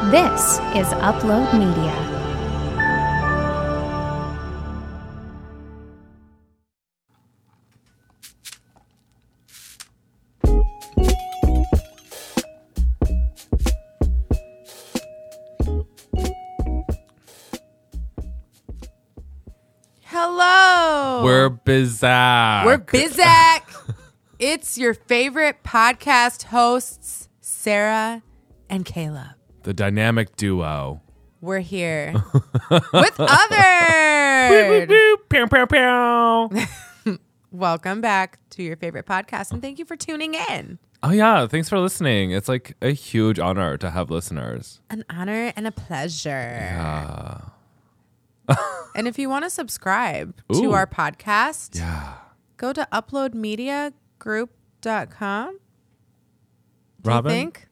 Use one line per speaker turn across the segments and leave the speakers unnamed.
This is Upload Media.
Hello.
We're Bizak.
We're Bizak. It's your favorite podcast hosts, Sarah and Caleb.
The dynamic duo.
We're here with others.
Pew, pew, pew.
Welcome back to your favorite podcast, and thank you for tuning in.
Oh, yeah. Thanks for listening. It's like a huge honor to have listeners.
An honor and a pleasure.
Yeah.
And if you want to subscribe
Ooh.
to our podcast,
Yeah.
go to uploadmediagroup.com. Do
Robin?
you think?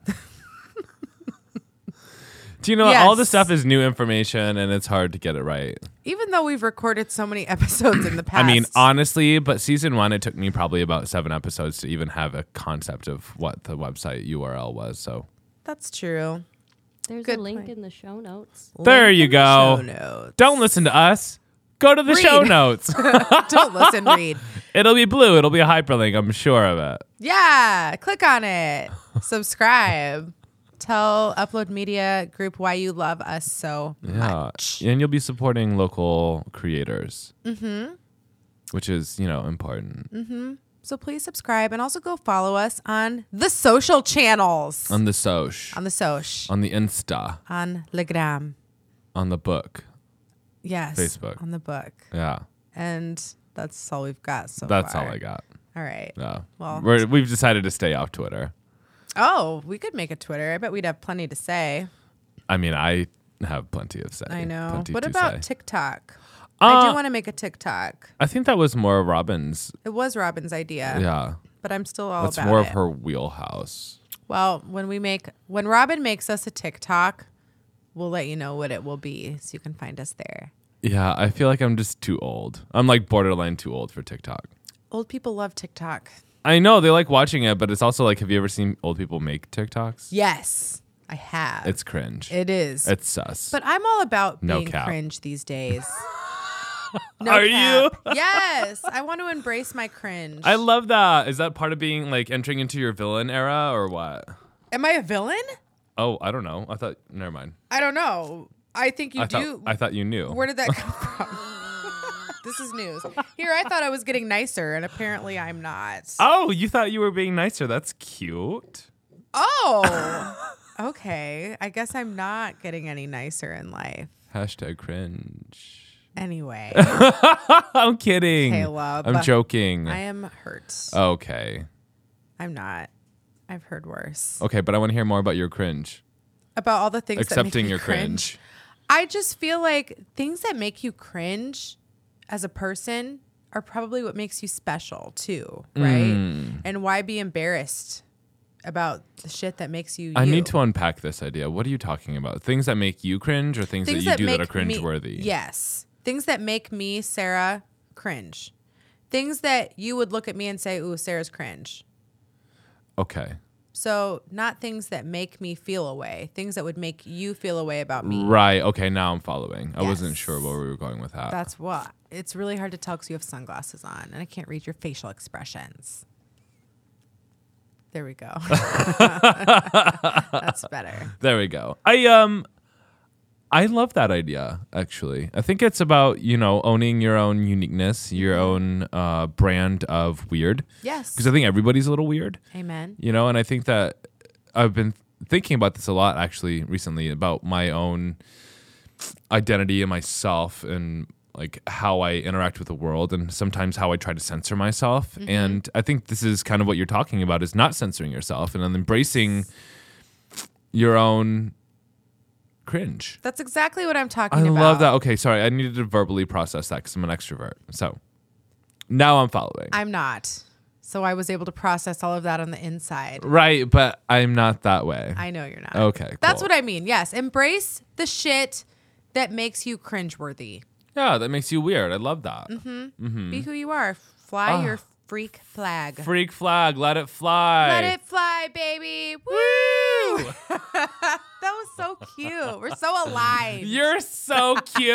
Do you know
Yes.
all this stuff is new information and it's hard to get it right?
Even though we've recorded so many episodes in the past.
I mean, honestly, but season 1, it took me probably about 7 episodes to even have a concept of what the website URL was. So
That's true.
There's
Good
a link
point.
in the show notes.
there
Link
you
in the
go.
show notes.
Don't listen to us. Go to the
Read.
show notes.
Don't listen, read.
It'll be blue. It'll be a hyperlink. I'm sure of it.
Yeah, click on it. Subscribe. Tell Upload Media Group why you love us so much.
And you'll be supporting local creators, which is, important.
So please subscribe and also go follow us on the social channels.
On the Soch,
On the Soch.
on the Insta,
On the Gram.
on the book.
Yes.
Facebook.
On the book.
Yeah,
And that's all we've got so
that's
far.
all I got.
All right.
Yeah.
Well-
We've decided to stay off Twitter.
Oh, we could make a Twitter. I bet we'd have plenty to say.
I mean, I have plenty of say.
I know.
Plenty
What
to
about
say.
TikTok? I
Uh,
do want to make a TikTok.
I think that was more Robin's.
It was Robin's idea.
Yeah.
But I'm still all
That's
about
more
it.
of her wheelhouse.
Well, when Robin makes us a TikTok, we'll let you know what it will be, so you can find us there.
Yeah, I feel like I'm just too old. I'm like borderline too old for TikTok.
Old people love TikTok.
I know they like watching it, but it's also like, have you ever seen old people make TikToks?
Yes, I have.
It's cringe.
It is.
It's sus.
But I'm all about
No
being
cap.
cringe these days. No
Are
cap. Yes, I want to embrace my cringe.
I love that. Is that part of being like entering into your villain era or what?
Am I a villain?
Oh, I don't know. I thought. Never mind.
I don't know. I think you
I
do.
thought you knew.
Where did that come from? This is news. Here, I thought I was getting nicer, and apparently I'm not.
Oh, you thought you were being nicer. That's cute.
Oh, okay. I guess I'm not getting any nicer in life.
Hashtag cringe.
Anyway,
I'm kidding.
Caleb.
I'm joking.
I am hurt.
Okay.
I'm not. I've heard worse.
Okay, but I want to hear more about your cringe.
About all the things that make
Accepting
me
your
cringe. I just feel like things that make you cringe as a person are probably what makes you special too, right? And why be embarrassed about the shit that makes you
I
you?
need to unpack this idea. What are you talking about? Things that make you cringe or things that you do that are
make me-
cringeworthy?
Yes. Things that make me, Sarah, cringe. Things that you would look at me and say, ooh, Sarah's cringe.
Okay.
So not things that make me feel a way. Things that would make you feel a way about me.
Right. Okay. Now I'm following. I wasn't
Yes.
sure where we were going with that.
That's what. It's really hard to tell because you have sunglasses on and I can't read your facial expressions. There we go. That's better.
There we go. I love that idea, actually. I think it's about, owning your own uniqueness, your own brand of weird.
Yes.
Because I think everybody's a little weird,
Amen.
and I think that I've been thinking about this a lot, actually, recently, about my own identity and myself and like how I interact with the world and sometimes how I try to censor myself. And I think this is kind of what you're talking about, is not censoring yourself and then embracing your own cringe.
That's exactly what I'm talking
I
about.
love that. Okay, sorry. I needed to verbally process that because I'm an extrovert. So now I'm following.
I'm not. So I was able to process all of that on the inside.
Right, but I'm not that way.
I know you're not.
Okay,
That's
cool.
what I mean. Yes. Embrace the shit that makes you cringeworthy.
Yeah, that makes you weird. I love that.
Be who you are. Fly your freak flag.
Freak flag, let it fly.
Let it fly, baby. Woo! That was so cute. We're so aligned.
You're so cute.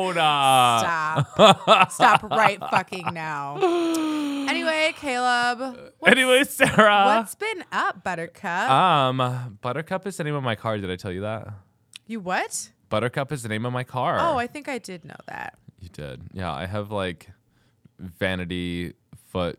Stop right fucking now. Anyway, Caleb.
Anyway, Sarah.
What's been up, Buttercup?
Buttercup is the name of my car. Did I tell you that?
You what?
Buttercup is the name of my car.
Oh, I think I did know that.
You did. Yeah, I have like vanity foot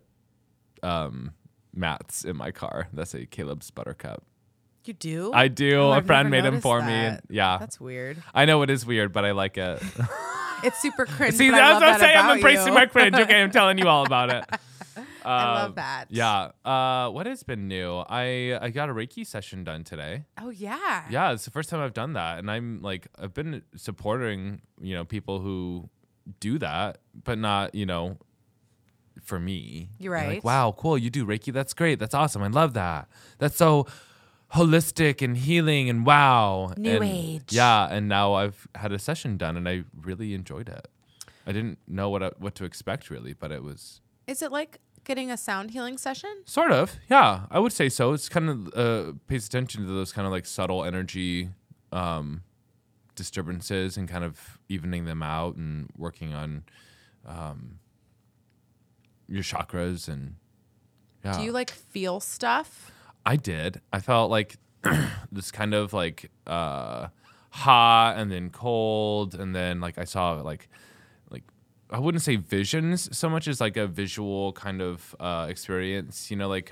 mats in my car that say Caleb's Buttercup.
You do?
I do.
Oh,
A
I've
friend
never
made them for me.
noticed
And,
that.
yeah.
That's weird.
I know it is weird, but I like it.
It's super cringe.
See,
but I
that's
love
what I'm
that
saying. I'm
about
embracing
you.
my cringe. Okay, I'm telling you all about it.
I love that.
Yeah. What has been new? I got a Reiki session done today.
Oh yeah.
Yeah, it's the first time I've done that, and I've been supporting people who do that, but not for me.
You're
Like,
right.
wow, cool. You do Reiki. That's great. That's awesome. I love that. That's so holistic and healing and wow.
New
And,
age.
Yeah, and now I've had a session done, and I really enjoyed it. I didn't know what to expect really, but it was.
Is it like getting a sound healing session?
Sort of, yeah. I would say so. It's kind of pays attention to those kind of like subtle energy disturbances and kind of evening them out and working on your chakras and yeah.
Do you like feel stuff?
I did. I felt like this kind of like hot and then cold and then like I saw like I wouldn't say visions so much as like a visual kind of experience, like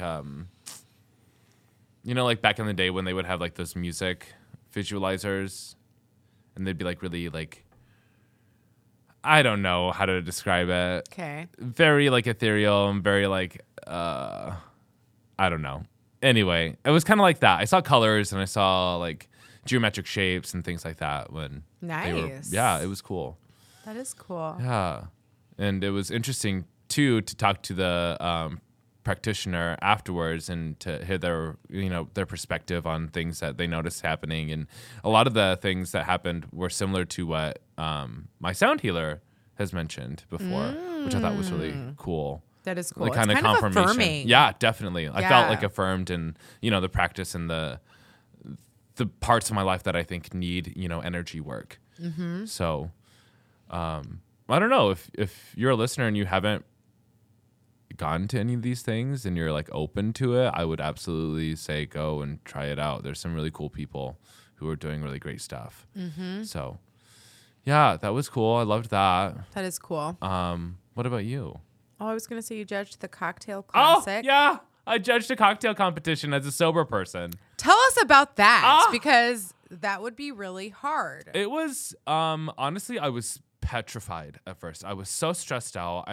back in the day when they would have like those music visualizers and they'd be like really like, I don't know how to describe it.
Okay.
Very like ethereal and very like, I don't know. Anyway, it was kind of like that. I saw colors and I saw like geometric shapes and things like that when
Nice.
yeah, it was cool.
That is cool.
Yeah. And it was interesting, too, to talk to the practitioner afterwards and to hear their perspective on things that they noticed happening. And a lot of the things that happened were similar to what my sound healer has mentioned before, which I thought was really cool.
That is cool.
Like
It's
kind of confirmation.
affirming.
Yeah, definitely. I
Yeah.
felt like affirmed in, the practice and the parts of my life that I think need, energy work. Mm-hmm. So I don't know if you're a listener and you haven't gone to any of these things and you're like open to it, I would absolutely say go and try it out. There's some really cool people who are doing really great stuff. Mm-hmm. So yeah, that was cool. I loved that.
That is cool.
What about you?
Oh, I was going to say you judged the cocktail classic.
Oh, yeah. I judged a cocktail competition as a sober person.
Tell us about that because that would be really hard.
It was, honestly, I was petrified at first. I was so stressed out.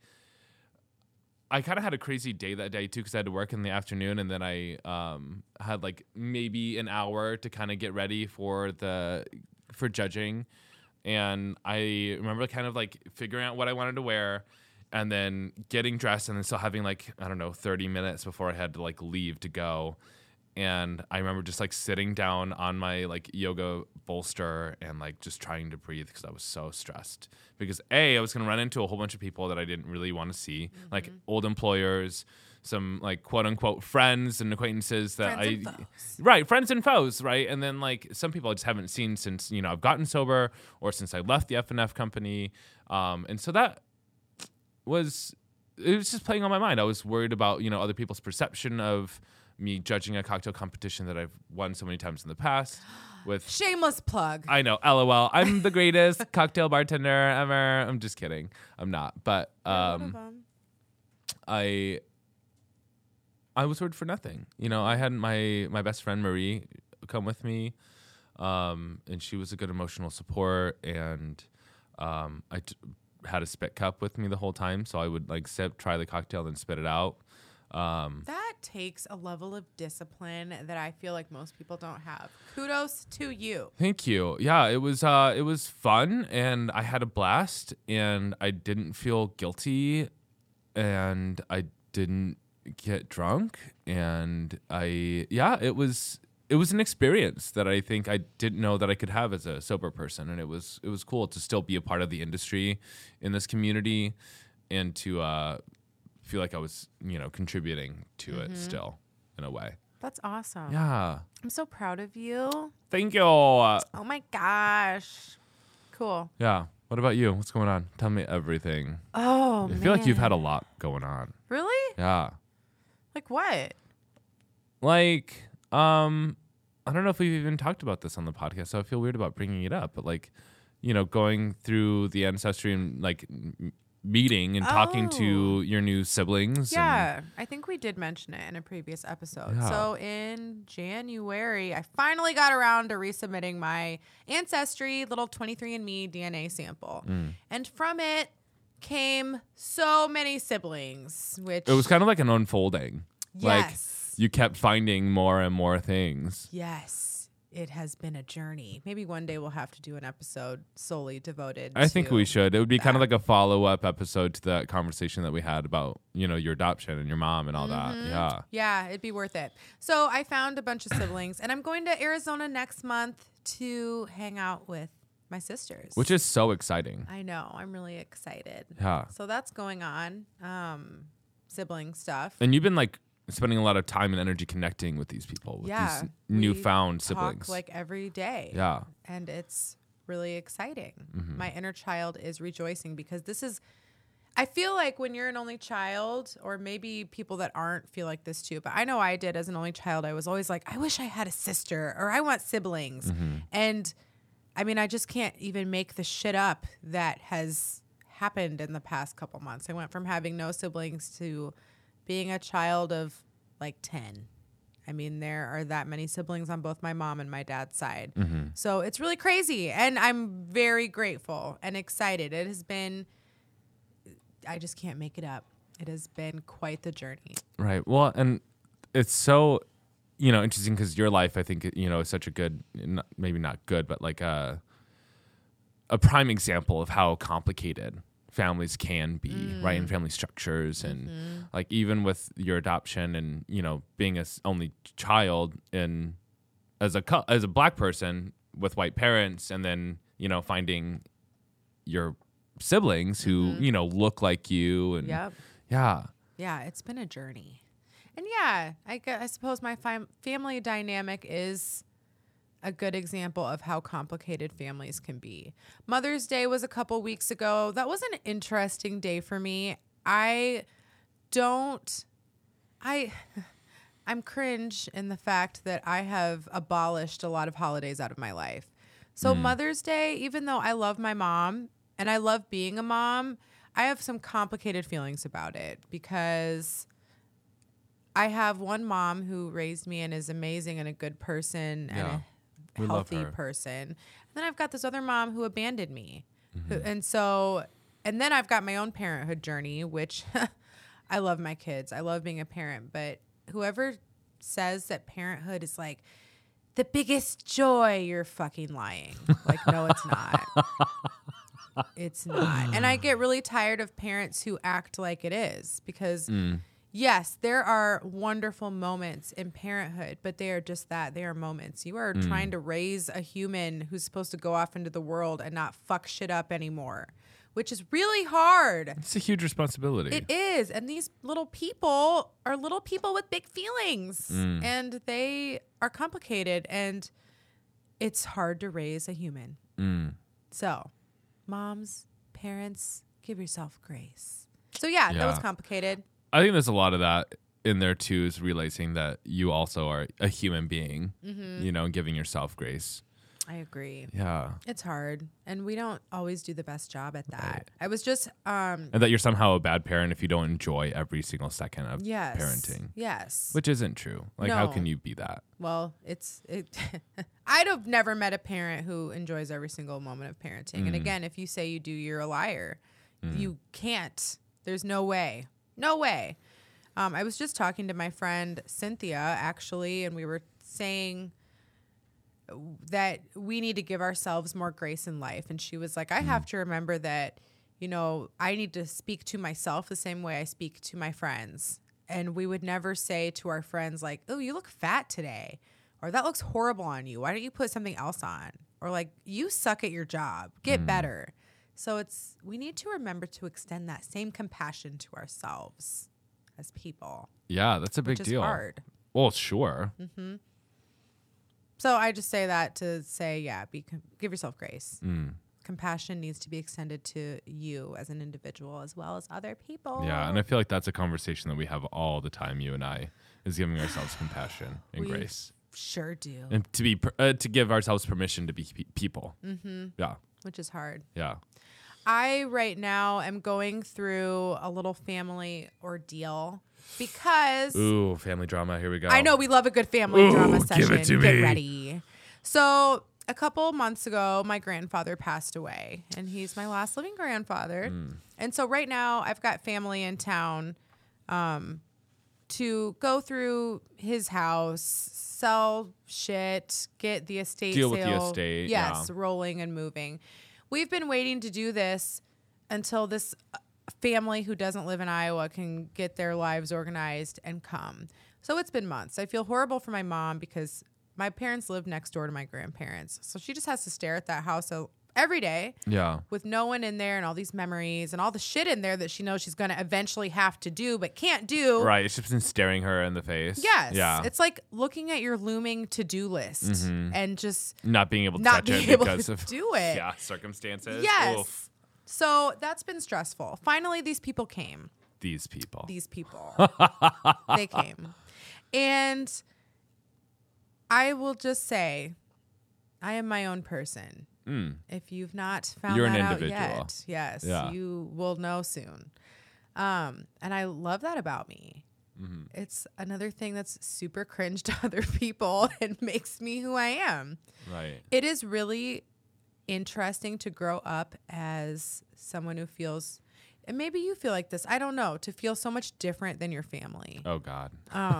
I kind of had a crazy day that day too because I had to work in the afternoon and then I had like maybe an hour to kind of get ready for judging. And I remember kind of like figuring out what I wanted to wear and then getting dressed and then still having like, I don't know, 30 minutes before I had to like leave to go. And I remember just like sitting down on my like yoga bolster and like just trying to breathe because I was so stressed. Because I was going to run into a whole bunch of people that I didn't really want to see, like old employers, some like quote unquote friends and acquaintances that friends and foes, right? And then like some people I just haven't seen since I've gotten sober or since I left the F&F company, and so it was just playing on my mind. I was worried about other people's perception of me judging a cocktail competition that I've won so many times in the past. With
Shameless plug.
I know, LOL. I'm the greatest cocktail bartender ever. I'm just kidding. I'm not, but I was worried for nothing. I had my best friend Marie come with me, and she was a good emotional support. And I had a spit cup with me the whole time, so I would like try the cocktail, then spit it out.
That takes a level of discipline that I feel like most people don't have. Kudos to you.
Thank you. Yeah, it was fun, and I had a blast, and I didn't feel guilty, and I didn't get drunk, and it was an experience that I think I didn't know that I could have as a sober person, and it was cool to still be a part of the industry in this community, and to feel like I was contributing to it still in a way.
That's awesome.
Yeah.
I'm so proud of you.
Thank you.
Oh my gosh. Cool.
Yeah. What about you? What's going on? Tell me everything.
Oh,
I
man.
feel like you've had a lot going on.
Really?
Yeah.
Like what?
Like, I don't know if we've even talked about this on the podcast, so I feel weird about bringing it up. But like, going through the ancestry and like meeting and talking to your new siblings.
Yeah, I think we did mention it in a previous episode.
Yeah.
So in January, I finally got around to resubmitting my Ancestry little 23andMe DNA sample. And from it came so many siblings, which...
It was kind of like an unfolding.
Yes.
Like, you kept finding more and more things.
Yes. It has been a journey. Maybe one day we'll have to do an episode solely devoted
I think
to
we should. It would be kind of
that.
like a follow-up episode to that conversation that we had about, your adoption and your mom and all that. Yeah.
Yeah, it'd be worth it. So I found a bunch of siblings, and I'm going to Arizona next month to hang out with my sisters.
Which is so exciting.
I know. I'm really excited.
Yeah.
So that's going on. Sibling stuff.
And you've been like spending a lot of time and energy connecting with these people, with
Yeah,
these
we
newfound
talk
siblings.
like every day.
Yeah.
And it's really exciting. My inner child is rejoicing because this is, I feel like when you're an only child, or maybe people that aren't feel like this too, but I know I did as an only child. I was always like, I wish I had a sister, or I want siblings. And I mean, I just can't even make the shit up that has happened in the past couple months. I went from having no siblings to being a child of like 10. I mean, there are that many siblings on both my mom and my dad's side. So it's really crazy. And I'm very grateful and excited. It has been, I just can't make it up. It has been quite the journey.
Right. Well, and it's so, interesting because your life, I think, is such a good, maybe not good, but like a prime example of how complicated families can be, right? And family structures, and like even with your adoption and being a only child, and as a black person with white parents, and then finding your siblings who look like you, and
Yep. Yeah, it's been a journey. And yeah, I suppose my family dynamic is a good example of how complicated families can be. Mother's Day was a couple weeks ago. That was an interesting day for me. I'm cringe in the fact that I have abolished a lot of holidays out of my life. So Mother's Day, even though I love my mom and I love being a mom, I have some complicated feelings about it because I have one mom who raised me and is amazing and a good person and a
We love
healthy
her.
person. And then I've got this other mom who abandoned me. And then I've got my own parenthood journey, which I love my kids. I love being a parent. But whoever says that parenthood is like the biggest joy, you're fucking lying. Like, no, it's not. It's not. And I get really tired of parents who act like it is because yes, there are wonderful moments in parenthood, but they are just that. They are moments. You are trying to raise a human who's supposed to go off into the world and not fuck shit up anymore, which is really hard.
It's a huge responsibility.
It is. And these little people are little people with big feelings, and they are complicated, and it's hard to raise a human. So, moms, parents, give yourself grace. So, yeah, that was
Yeah.
complicated.
I think there's a lot of that in there too, is realizing that you also are a human being, and giving yourself grace.
I agree.
Yeah.
It's hard, and we don't always do the best job at that. I was just
And that you're somehow a bad parent if you don't enjoy every single second of parenting.
Yes.
Which isn't true. Like, how
No.
can you be that?
Well, I'd have never met a parent who enjoys every single moment of parenting. And again, if you say you do, you're a liar. You can't. There's no way. No way. I was just talking to my friend Cynthia, actually, and we were saying that we need to give ourselves more grace in life. And she was like, I have to remember that, I need to speak to myself the same way I speak to my friends. And we would never say to our friends like, oh, you look fat today, or that looks horrible on you. Why don't you put something else on? Or like, you suck at your job, get better. So we need to remember to extend that same compassion to ourselves as people,
Yeah, that's a big
which
deal.
is hard.
Well, sure.
So I just say that to say, give yourself grace. Compassion needs to be extended to you as an individual as well as other people.
Yeah, and I feel like that's a conversation that we have all the time, you and I, is giving ourselves compassion and
We
grace.
Sure do.
And to give ourselves permission to be people. Yeah.
Which is hard.
Yeah.
I right now am going through a little family ordeal because
Ooh, family drama. Here we go.
I know we love a good family drama
give
session.
it to
Get
me.
ready. So a couple months ago, my grandfather passed away, and he's my last living grandfather. And so right now, I've got family in town to go through his house, sell shit, get the estate
Deal with the
sale,
estate,
yes,
yeah.
rolling and moving. We've been waiting to do this until this family who doesn't live in Iowa can get their lives organized and come. So it's been months. I feel horrible for my mom because my parents live next door to my grandparents. So she just has to stare at that house every day
Yeah.
with no one in there and all these memories and all the shit in there that she knows she's going to eventually have to do but can't do.
Right. It's just been staring her in the face.
Yes.
Yeah.
It's like looking at your looming to-do list and just
not being able to
not
touch
being
it
able
because
to
of
do it.
Yeah, circumstances.
Yes.
Oof.
So that's been stressful. Finally, these people came.
These people.
They came. And I will just say, I am my own person. If you've not found
You're
that
an
out
individual.
yet, yes,
Yeah.
you will know soon. And I love that about me. It's another thing that's super cringe to other people and makes me who I am.
Right.
It is really interesting to grow up as someone who feels, and maybe you feel like this, I don't know, to feel so much different than your family.
Oh God.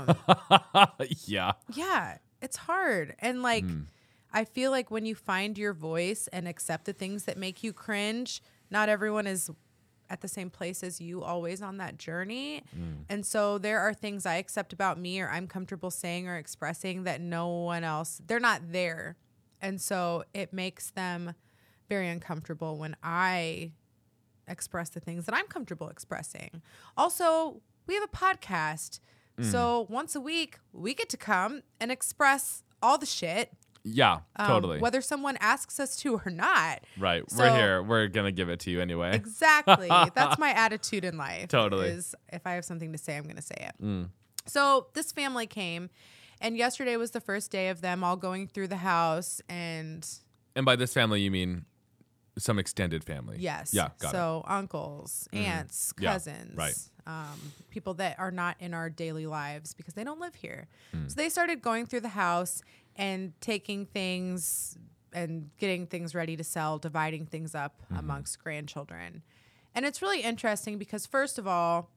Yeah.
Yeah, it's hard. And like, I feel like when you find your voice and accept the things that make you cringe, not everyone is at the same place as you always on that journey. And so there are things I accept about me or I'm comfortable saying or expressing that no one else, they're not there. And so it makes them very uncomfortable when I express the things that I'm comfortable expressing. Also, we have a podcast. So once a week, we get to come and express all the shit.
Yeah, totally.
Whether someone asks us to or not.
Right.
So-
We're here. We're going to give it to you anyway.
Exactly. That's my attitude in life.
Totally.
Is if I have something to say, I'm going to say it. So this family came, and yesterday was the first day of them all going through the house. And
by this family, you mean some extended family?
yes.
Yeah, got it.
So uncles, aunts,
Yeah,
cousins,
right.
People that are not in our daily lives because they don't live here. So they started going through the house and taking things and getting things ready to sell, dividing things up amongst grandchildren. And it's really interesting because, first of all,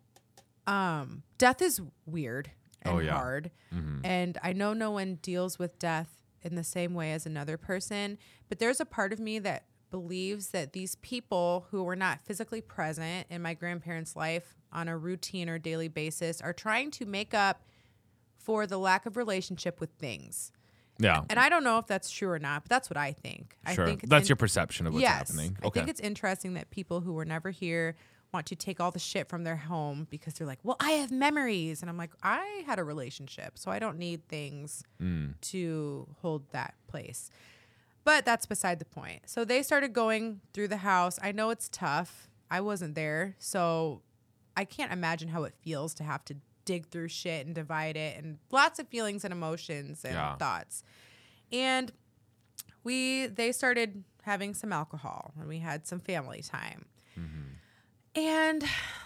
death is weird and hard. And I know no one deals with death in the same way as another person, but there's a part of me that believes that these people who were not physically present in my grandparents' life on a routine or daily basis are trying to make up for the lack of relationship with things.
Yeah.
And I don't know if that's true or not, but that's what I think.
Sure.
I think
That's your perception of what's
yes,
happening.
I think it's interesting that people who were never here want to take all the shit from their home because they're like, well, I have memories. And I'm like, I had a relationship, so I don't need things to hold that place. But that's beside the point. So they started going through the house. I know it's tough. I wasn't there, so I can't imagine how it feels to have to dig through shit and divide it, and lots of feelings and emotions and thoughts. And they started having some alcohol, and we had some family time. And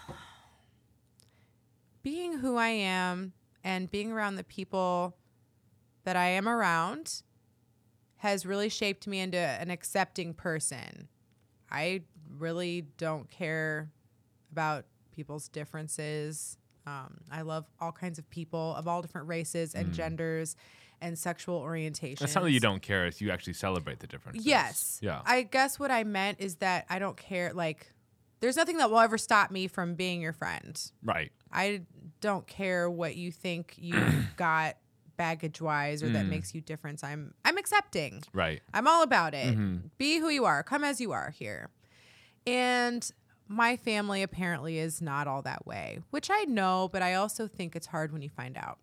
being who I am and being around the people that I am around has really shaped me into an accepting person. I really don't care about people's differences. I love all kinds of people of all different races and genders and sexual orientations.
It's not that you don't care. It's you actually celebrate the differences.
Yes.
Yeah.
I guess what I meant is that I don't care. Like, there's nothing that will ever stop me from being your friend.
Right.
I don't care what you think you've got baggage-wise or that makes you different. I'm accepting.
Right.
I'm all about it. Be who you are. Come as you are here. And my family apparently is not all that way, which I know, but I also think it's hard when you find out.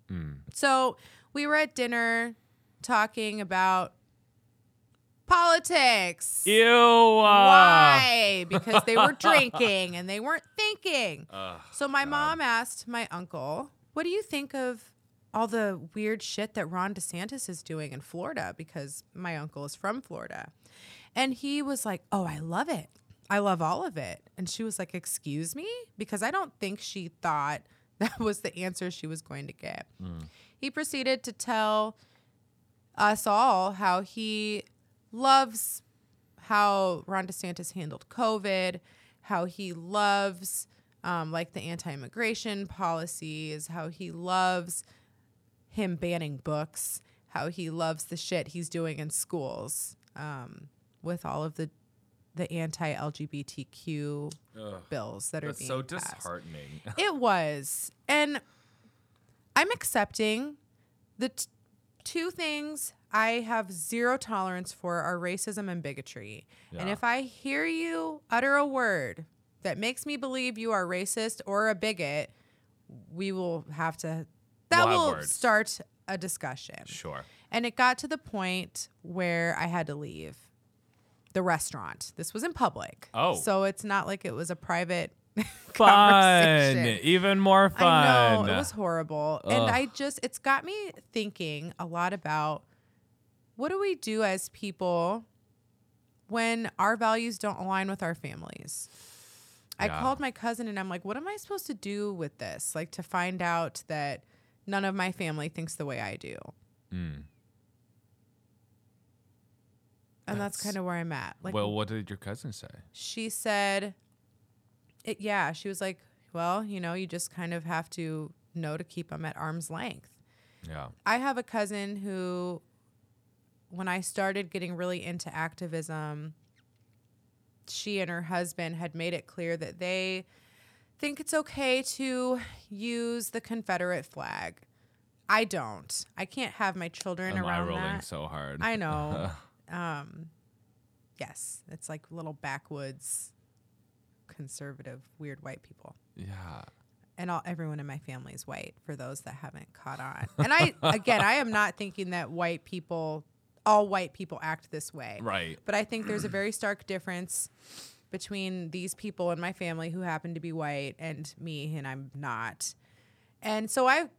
So we were at dinner talking about politics.
Ew.
Why? Because they were drinking and they weren't thinking. So my mom asked my uncle, what do you think of all the weird shit that Ron DeSantis is doing in Florida? Because my uncle is from Florida. And he was like, oh, I love it. I love all of it. And she was like, excuse me? Because I don't think she thought that was the answer she was going to get. He proceeded to tell us all how he loves how Ron DeSantis handled COVID, how he loves like the anti-immigration policies, how he loves him banning books, how he loves the shit he's doing in schools with all of the anti-LGBTQ bills that are being
so
passed.
disheartening.
It was. And I'm accepting the two things I have zero tolerance for are racism and bigotry. And
Yeah.
if I hear you utter a word that makes me believe you are racist or a bigot, we will have to, that
We'll have
will
words.
start a discussion.
Sure.
And it got to the point where I had to leave the restaurant. This was in public.
Oh.
So it's not like it was a private
Fun.
conversation.
Even more fun.
I know, it was horrible. And it's got me thinking a lot about what do we do as people when our values don't align with our families? I
Yeah.
called my cousin and I'm like, what am I supposed to do with this? Like to find out that none of my family thinks the way I do. And that's kind of where I'm at. Like,
Well, what did your cousin say?
she said, she was like, well, you just kind of have to know to keep them at arm's length.
Yeah.
I have a cousin who, when I started getting really into activism, she and her husband had made it clear that they think it's okay to use the Confederate flag. I don't. I can't have my children
Am I
around
rolling
that.
so hard?
I know. Yes, it's like little backwoods, conservative, weird white people.
Yeah.
And everyone in my family is white, for those that haven't caught on. And I am not thinking that all white people act this way.
Right.
But I think there's a very stark difference between these people in my family who happen to be white and me, and I'm not. And so I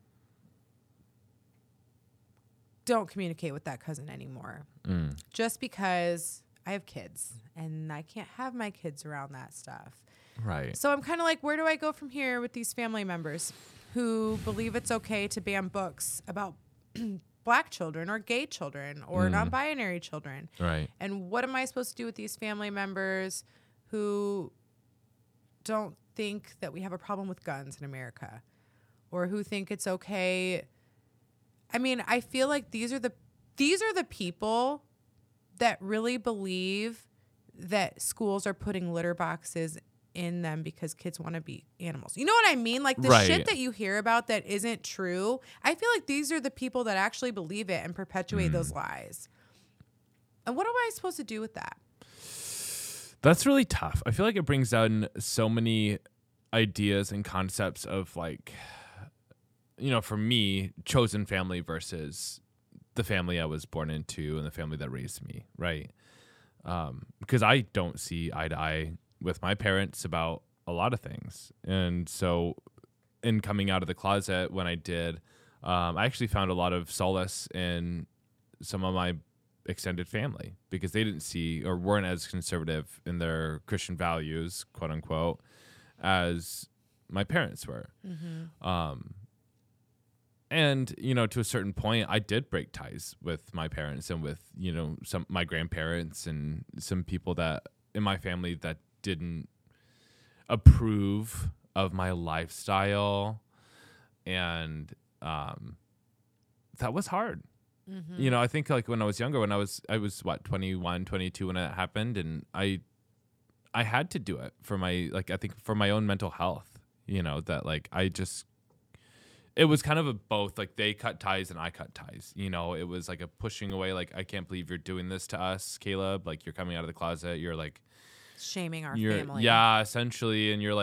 don't communicate with that cousin anymore. Just because I have kids and I can't have my kids around that stuff.
Right.
So I'm kind of like, where do I go from here with these family members who believe it's okay to ban books about black children or gay children or non-binary children?
Right.
And what am I supposed to do with these family members who don't think that we have a problem with guns in America or who think it's okay? I mean, I feel like these are the people that really believe that schools are putting litter boxes in them because kids want to be animals. You know what I mean? Like the
Right.
shit that you hear about that isn't true. I feel like these are the people that actually believe it and perpetuate those lies. And what am I supposed to do with that?
That's really tough. I feel like it brings down so many ideas and concepts of like, for me, chosen family versus the family I was born into and the family that raised me, right? Because I don't see eye to eye with my parents about a lot of things. And so in coming out of the closet when I did, I actually found a lot of solace in some of my extended family because they didn't see or weren't as conservative in their Christian values, quote unquote, as my parents were. And, to a certain point, I did break ties with my parents and with, some my grandparents and some people that in my family that didn't approve of my lifestyle. And that was hard. I think like when I was younger, I was 21, 22 when it happened. And I had to do it for for my own mental health, that like, it was kind of a both, like they cut ties and I cut ties. It was like a pushing away, like, I can't believe you're doing this to us, Caleb. Like, you're coming out of the closet. You're like
Shaming our family.
Yeah, essentially. And you're like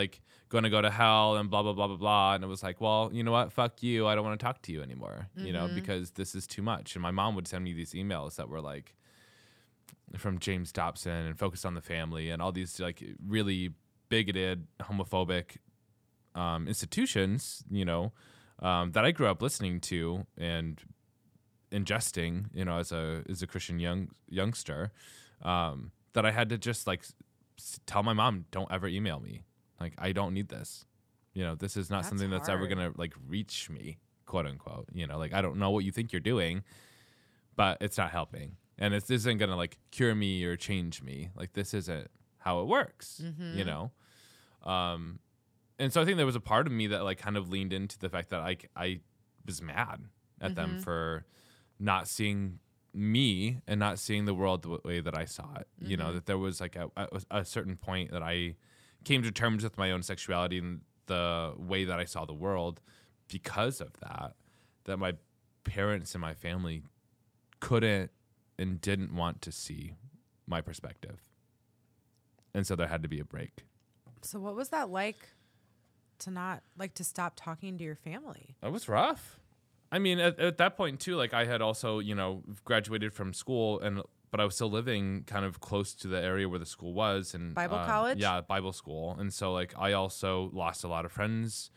going to go to hell and blah, blah, blah, blah, blah. And it was like, well, you know what? Fuck you. I don't want to talk to you anymore, you know, because this is too much. And my mom would send me these emails that were like from James Dobson and Focus on the Family and all these like really bigoted, homophobic institutions, you know, that I grew up listening to and ingesting, you know, as a Christian youngster, that I had to just like tell my mom, don't ever email me. Like, I don't need this. You know, this is not something that's ever going to like reach me, quote unquote. You know, like, I don't know what you think you're doing, but it's not helping. And this isn't going to like cure me or change me. Like, this isn't how it works, you know? And so I think there was a part of me that like kind of leaned into the fact that I was mad at them for not seeing me and not seeing the world the way that I saw it. You know, that there was like a certain point that I came to terms with my own sexuality and the way that I saw the world because of that my parents and my family couldn't and didn't want to see my perspective. And so there had to be a break.
So what was that like to stop talking to your family?
It was rough. I mean, at that point too, like I had also, you know, graduated from school but I was still living kind of close to the area where the school was and
Bible college?
Yeah, Bible school. And so like I also lost a lot of friends.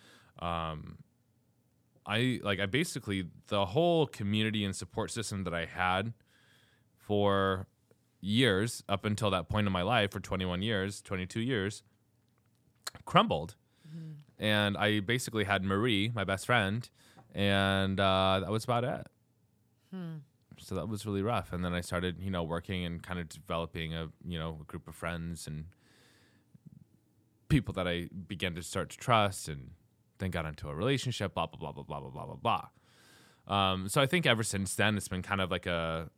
I basically the whole community and support system that I had for years up until that point in my life for 22 years crumbled. And I basically had Marie, my best friend, and that was about it. So that was really rough. And then I started, you know, working and kind of developing a group of friends and people that I began to start to trust, and then got into a relationship, blah, blah, blah, blah, blah, blah, blah, blah. So I think ever since then, it's been kind of like a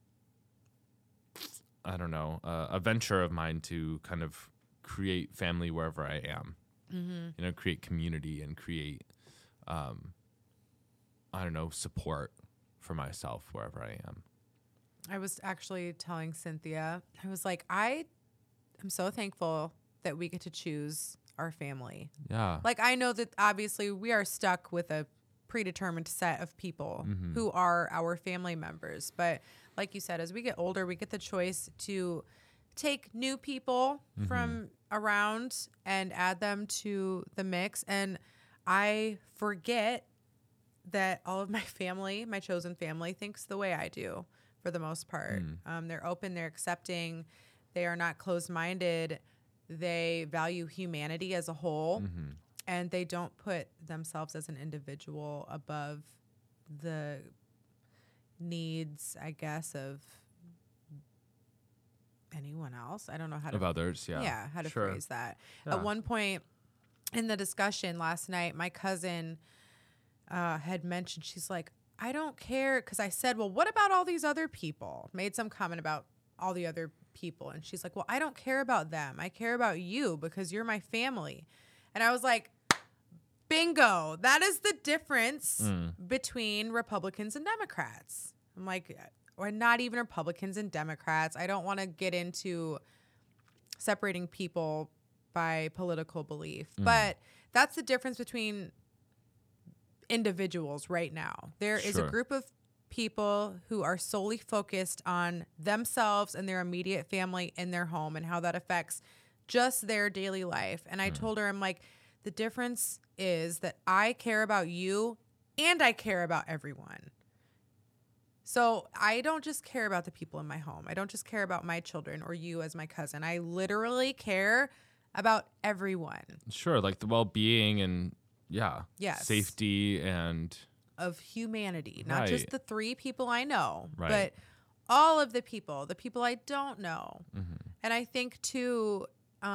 venture of mine to kind of create family wherever I am. You know, create community and create, support for myself wherever I am.
I was actually telling Cynthia, I was like, I am so thankful that we get to choose our family.
Yeah.
Like, I know that obviously we are stuck with a predetermined set of people who are our family members. But like you said, as we get older, we get the choice to take new people from around and add them to the mix. And I forget that all of my family, my chosen family, thinks the way I do for the most part. They're open, they're accepting, they are not closed-minded. They value humanity as a whole, and they don't put themselves as an individual above the needs, I guess, of anyone else. I don't know how to...
Of others, yeah.
Yeah, how to phrase that. Yeah. At one point in the discussion last night, my cousin had mentioned, she's like, I don't care, because I said, well, what about all these other people? Made some comment about all the other people. And she's like, well, I don't care about them. I care about you because you're my family. And I was like, bingo. That is the difference between Republicans and Democrats. I'm like, or not even Republicans and Democrats. I don't want to get into separating people by political belief, but that's the difference between individuals right now. There is a group of people who are solely focused on themselves and their immediate family in their home and how that affects just their daily life. And I told her, I'm like, the difference is that I care about you and I care about everyone. So I don't just care about the people in my home. I don't just care about my children or you as my cousin. I literally care about everyone. Sure,
like the well-being and safety and
of humanity, not just the 3 people I know,
right,
but all of the people I don't know. And I think too,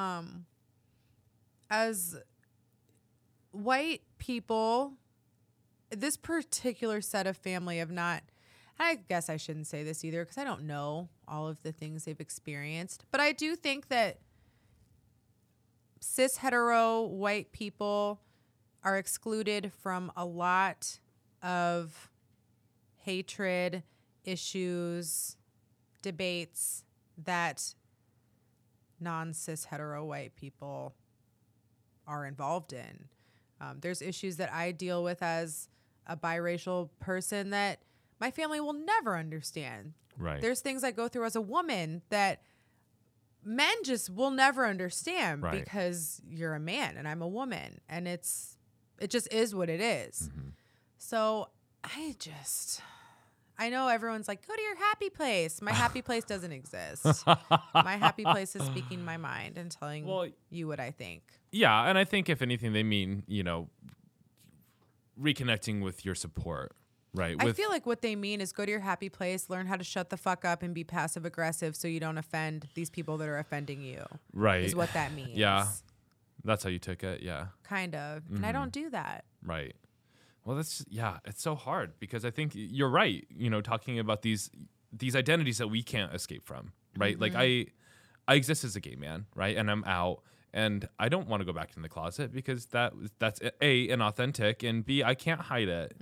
as white people, this particular set of family have not, I guess I shouldn't say this either because I don't know all of the things they've experienced, but I do think that cis hetero white people are excluded from a lot of hatred, issues, debates that non-cis hetero white people are involved in. There's issues that I deal with as a biracial person that my family will never understand.
Right.
There's things I go through as a woman that men just will never understand
Right.
because you're a man and I'm a woman, and it just is what it is. So I know everyone's like, go to your happy place. My happy place doesn't exist. My happy place is speaking my mind and telling you what I think.
Yeah, and I think if anything, they mean, reconnecting with your support, right?
I feel like what they mean is go to your happy place, learn how to shut the fuck up and be passive aggressive so you don't offend these people that are offending you.
Right.
Is what that means.
Yeah. That's how you took it. Yeah.
Kind of. And I don't do that.
Right. Well, it's so hard because I think you're right. Talking about these identities that we can't escape from, right? Like I exist as a gay man, right? And I'm out, and I don't want to go back in the closet because that's A, inauthentic, and B, I can't hide it.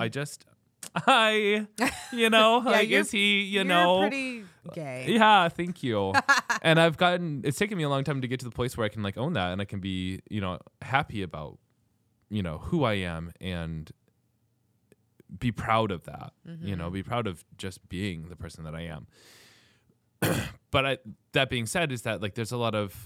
Is he,
You're pretty gay.
Yeah, thank you. And it's taken me a long time to get to the place where I can own that, and I can be, happy about who I am and be proud of that, be proud of just being the person that I am. But that being said, is that there's a lot of,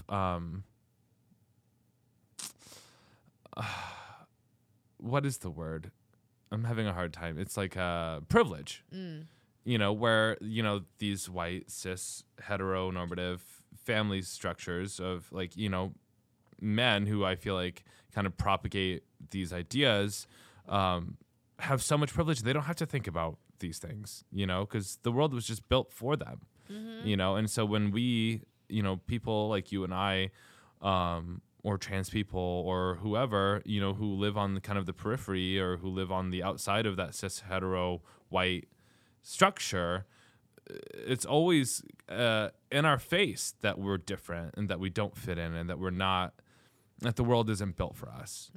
what is the word? I'm having a hard time. It's privilege, where, these white, cis, heteronormative family structures of men who I feel like kind of propagate these ideas have so much privilege. They don't have to think about these things, because the world was just built for them, and so when we, people like you and I, or trans people or whoever, who live on the kind of the periphery or who live on the outside of that cis hetero white structure, it's always in our face that we're different and that we don't fit in and that we're not, that the world isn't built for us,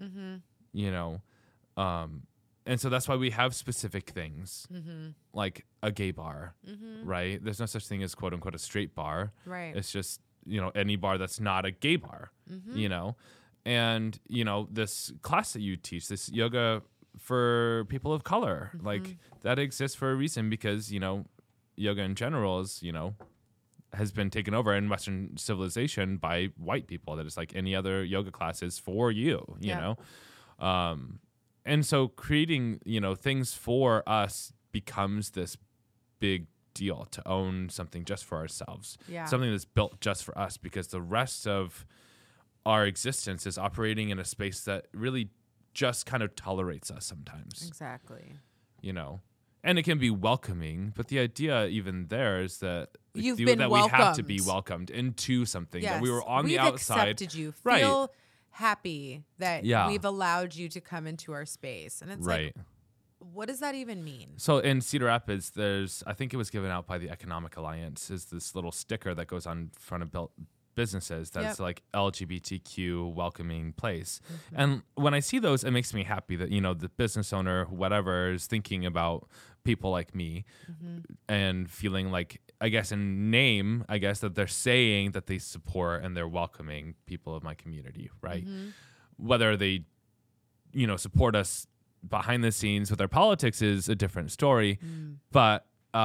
and so that's why we have specific things like a gay bar, right? There's no such thing as quote unquote a straight bar.
Right.
It's just, any bar that's not a gay bar, and, this class that you teach, this yoga for people of color, that exists for a reason because, yoga in general is, has been taken over in Western civilization by white people. That it's like any other yoga classes for you, you know? And so creating, things for us becomes this big deal to own something just for ourselves.
Yeah.
Something that's built just for us because the rest of our existence is operating in a space that really just kind of tolerates us sometimes.
Exactly.
And it can be welcoming, but the idea even there is that
You've
that
been
we
welcomed.
have to be welcomed into something, that we were on the outside.
Accepted you.
Right.
Feel happy that we've allowed you to come into our space. And it's
right.
What does that even mean?
So in Cedar Rapids, I think it was given out by the Economic Alliance, is this little sticker that goes on front of businesses that's like LGBTQ welcoming place. And when I see those, it makes me happy that, the business owner, whatever, is thinking about people like me and feeling like, I guess in name, that they're saying that they support and they're welcoming people of my community, right? Whether they, support us behind the scenes with our politics is a different story. But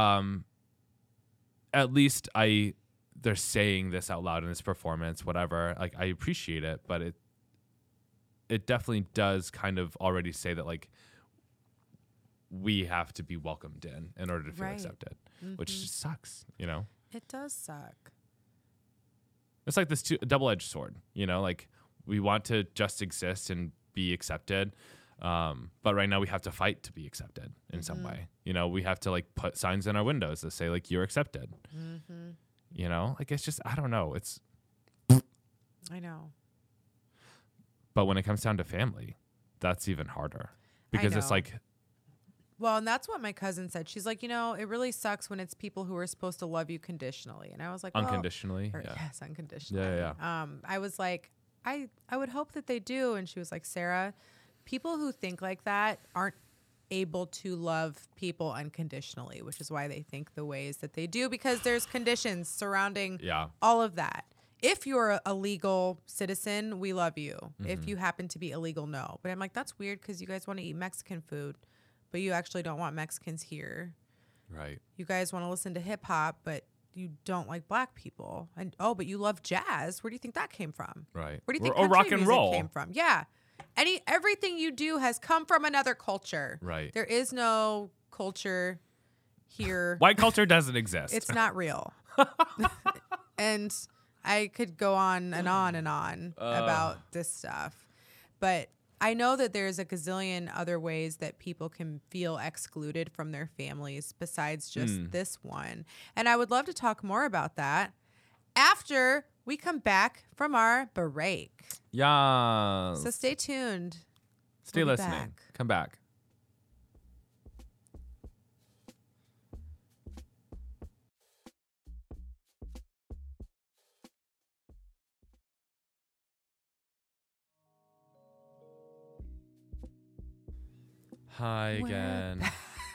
at least they're saying this out loud in this performance, whatever. I appreciate it, but it definitely does kind of already say that we have to be welcomed in order to feel accepted, which just sucks,
It does suck.
It's like this double-edged sword, we want to just exist and be accepted. But right now we have to fight to be accepted in some way. We have to put signs in our windows that say you're accepted. It's just, I don't know.
I know.
But when it comes down to family, that's even harder because it's
well, and that's what my cousin said. She's like, it really sucks when it's people who are supposed to love you conditionally. And I was like,
unconditionally.
Yes, unconditionally.
Yeah.
I was like, I would hope that they do. And she was like, Sarah, people who think like that aren't able to love people unconditionally, which is why they think the ways that they do, because there's conditions surrounding all of that. if you're a legal citizen, we love you. If you happen to be illegal, no. But I'm like, that's weird because you guys want to eat Mexican food, but you actually don't want Mexicans here.
Right.
You guys want to listen to hip hop, but you don't like black people. And but you love jazz. Where do you think that came from?
Right.
Where do you think
Or
country
rock and
music
roll
came from? Yeah. Everything you do has come from another culture.
Right.
There is no culture here.
White culture doesn't exist.
It's not real. And I could go on and on and on about this stuff. But I know that there's a gazillion other ways that people can feel excluded from their families besides just this one. And I would love to talk more about that after we come back from our break.
Yeah.
So stay tuned.
Stay
We'll be
listening.
back.
Come back. Hi again.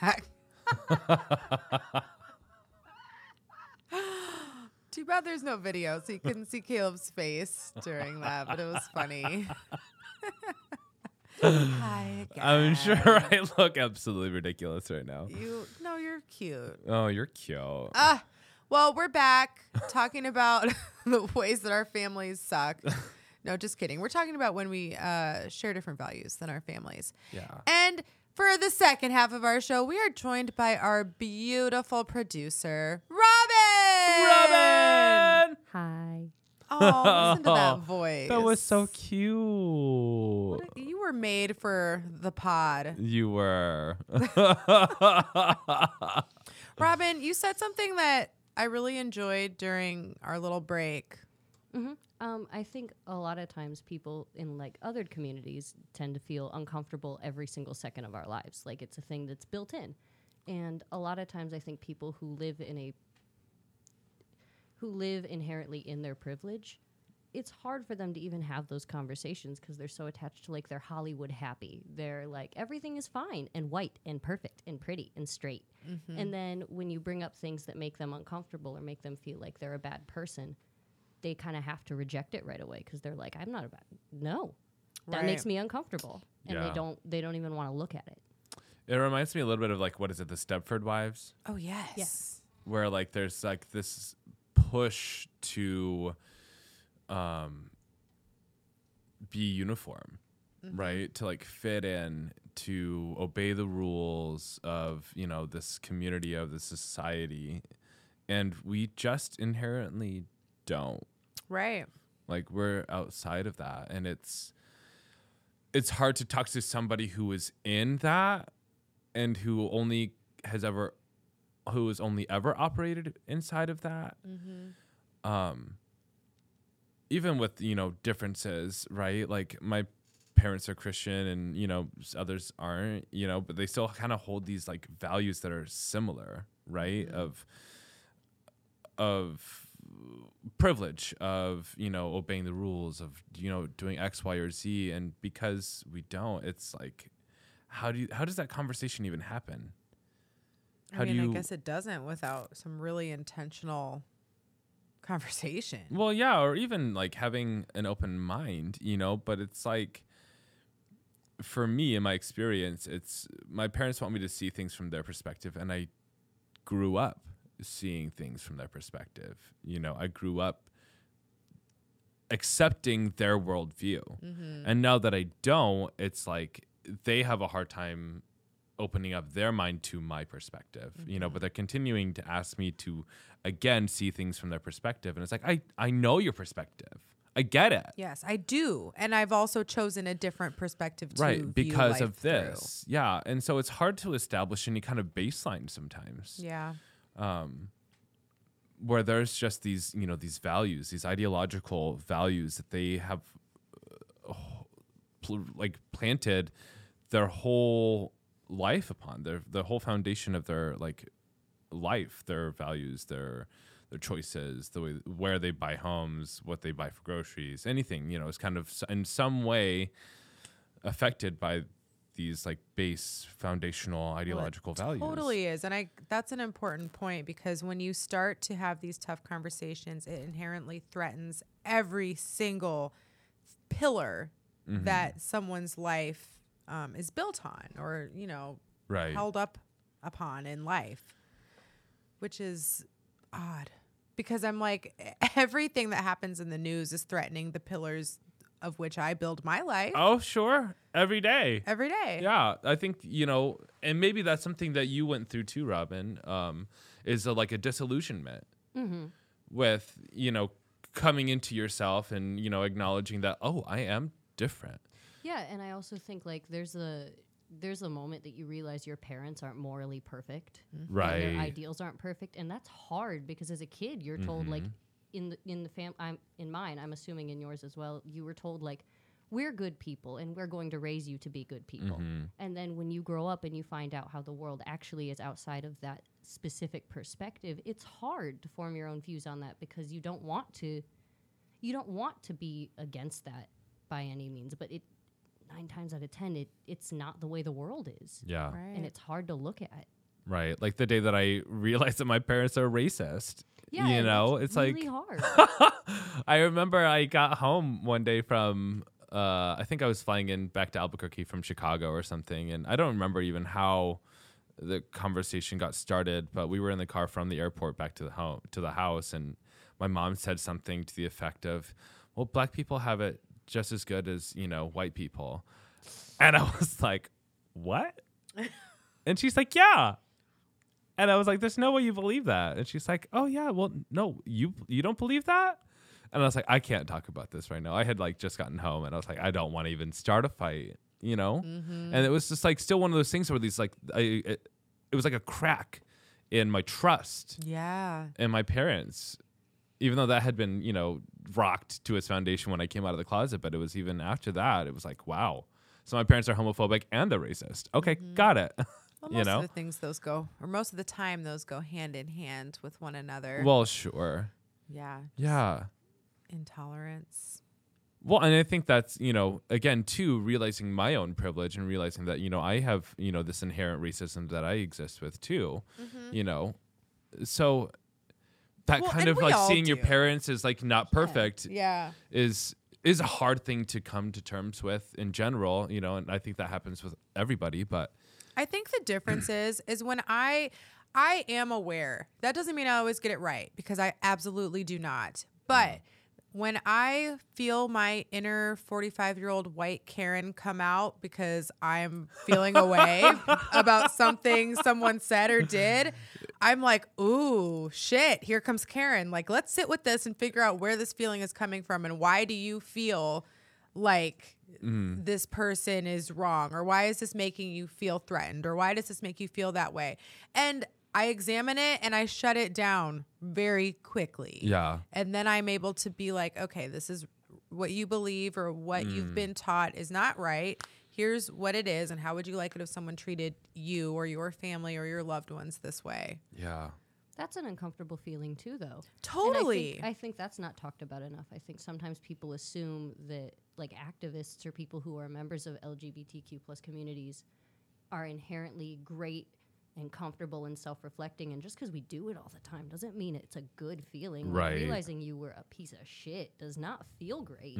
Too bad there's no video, so you couldn't see Caleb's face during that, but it was funny. Hi again.
I'm sure I look absolutely ridiculous right now.
You're cute.
Oh, you're cute.
Well, we're back talking about the ways that our families suck. No, just kidding. We're talking about when we share different values than our families.
Yeah.
And for the second half of our show, we are joined by our beautiful producer, Robin.
Robin!
Hi.
Oh, listen to that voice.
That was so cute.
You were made for the pod.
You were.
Robin, you said something that I really enjoyed during our little break.
I think a lot of times people in like other communities tend to feel uncomfortable every single second of our lives. Like it's a thing that's built in. And a lot of times I think people who live inherently in their privilege, it's hard for them to even have those conversations because they're so attached to like their Hollywood happy. They're like, everything is fine and white and perfect and pretty and straight. And then when you bring up things that make them uncomfortable or make them feel like they're a bad person, they kind of have to reject it right away because they're like, I'm not a bad. No, that
Right.
makes me uncomfortable. And
Yeah.
they don't even want to look at it.
It reminds me a little bit of like, what is it, the Stepford Wives?
Oh, yes.
Yes.
Where like there's like this push to be uniform, right? To like fit in, to obey the rules of, you know, this community, of this society. And we just inherently don't.
Right.
Like we're outside of that. And it's hard to talk to somebody who is in that and who has only ever operated inside of that. Even with, you know, differences, right? Like my parents are Christian and, you know, others aren't, you know, but they still kind of hold these like values that are similar, right? Of privilege, of, you know, obeying the rules, of, you know, doing X, Y, or Z. And because we don't, it's like, how does that conversation even happen?
I guess it doesn't without some really intentional conversation.
Well, yeah, or even like having an open mind, you know, but it's like, for me, in my experience, it's my parents want me to see things from their perspective, and I grew up seeing things from their perspective. You know, I grew up accepting their worldview. And now that I don't, it's like they have a hard time opening up their mind to my perspective, you know, but they're continuing to ask me to, again, see things from their perspective. And it's like, I know your perspective. I get it.
Yes, I do. And I've also chosen a different perspective to
Right,
view
because
life
of this. Yeah. And so it's hard to establish any kind of baseline sometimes.
through. Yeah.
Where there's just these, you know, these values, these ideological values that they have planted their whole life upon, the whole foundation of their like life, their values, their choices, the way where they buy homes, what they buy for groceries, anything, you know, is kind of in some way affected by these like base foundational ideological values.
Totally is. And that's an important point, because when you start to have these tough conversations, it inherently threatens every single pillar that someone's life is built on, or,
Right.
held up upon in life, which is odd, because I'm like, everything that happens in the news is threatening the pillars of which I build my life
Oh, sure. Every day.
every day.
Yeah, I think, and maybe that's something that you went through too, Robin, is like a disillusionment with, coming into yourself and, acknowledging that, oh, I am different.
Yeah, and I also think like there's a moment that you realize your parents aren't morally perfect. And
Right.
their ideals aren't perfect, and that's hard because as a kid you're told like in mine, I'm assuming in yours as well, you were told like we're good people and we're going to raise you to be good people. And then when you grow up and you find out how the world actually is outside of that specific perspective, it's hard to form your own views on that, because you don't want to be against that by any means, but 9 times out of 10 it's not the way the world is.
Yeah.
Right.
And it's hard to look at.
Right. Like the day that I realized that my parents are racist.
Yeah, and
it's
really
like
hard.
I remember I got home one day from I think I was flying back to Albuquerque from Chicago or something, and I don't remember even how the conversation got started, but we were in the car from the airport back to the house, and my mom said something to the effect of, well, black people have it just as good as, white people. And I was like, what? And she's like, yeah. And I was like, there's no way you believe that. And she's like, oh yeah, well, no, you don't believe that? And I was like, I can't talk about this right now. I had like just gotten home, and I was like, I don't want to even start a fight, And it was just like still one of those things where these like, it was like a crack in my trust in my parents, even though that had been, rocked to its foundation when I came out of the closet. But it was even after that, it was like, wow. So my parents are homophobic and they're racist. Okay, got it.
Well, most of the things most of the time those go hand in hand with one another.
Well, sure.
Yeah.
Yeah.
Intolerance.
Well, and I think that's, again, too, realizing my own privilege and realizing that, I have, this inherent racism that I exist with too, So that kind of like seeing your parents as like not perfect is a hard thing to come to terms with in general, and I think that happens with everybody. But
I think the difference is when I am aware. That doesn't mean I always get it right, because I absolutely do not. But when I feel my inner 45-year-old white Karen come out because I'm feeling a way about something someone said or did, I'm like, ooh, shit, here comes Karen. Like, let's sit with this and figure out where this feeling is coming from, and why do you feel like this person is wrong, or why is this making you feel threatened, or why does this make you feel that way? And I examine it and I shut it down very quickly.
Yeah.
And then I'm able to be like, okay, this is what you believe or what you've been taught is not right. Here's what it is, and how would you like it if someone treated you or your family or your loved ones this way?
Yeah.
That's an uncomfortable feeling too, though.
Totally.
And I think that's not talked about enough. I think sometimes people assume that like activists or people who are members of LGBTQ plus communities are inherently great and comfortable and self-reflecting, and just because we do it all the time doesn't mean it's a good feeling.
Right.
Like, realizing you were a piece of shit does not feel great.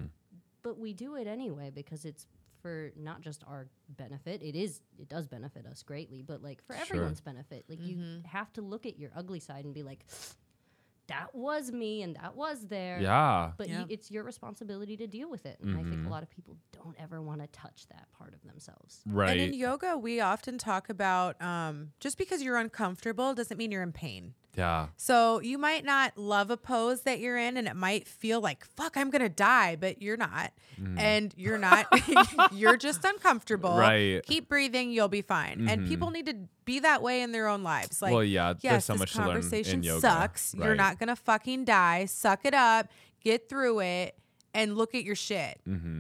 But we do it anyway because it's for not just our benefit. It does benefit us greatly, but like for everyone's benefit. Like you have to look at your ugly side and be like, that was me and that was there.
Yeah.
But it's your responsibility to deal with it. And I think a lot of people don't ever want to touch that part of themselves.
Right.
And in yoga, we often talk about just because you're uncomfortable doesn't mean you're in pain.
Yeah.
So you might not love a pose that you're in, and it might feel like, fuck, I'm going to die, but you're not. And you're not. You're just uncomfortable.
Right.
Keep breathing. You'll be fine. And people need to be that way in their own lives. Like,
well, yeah,
yes,
there's so
this
much to learn
conversation
in yoga.
sucks.
Right.
You're not going to fucking die. Suck it up. Get through it. And look at your shit.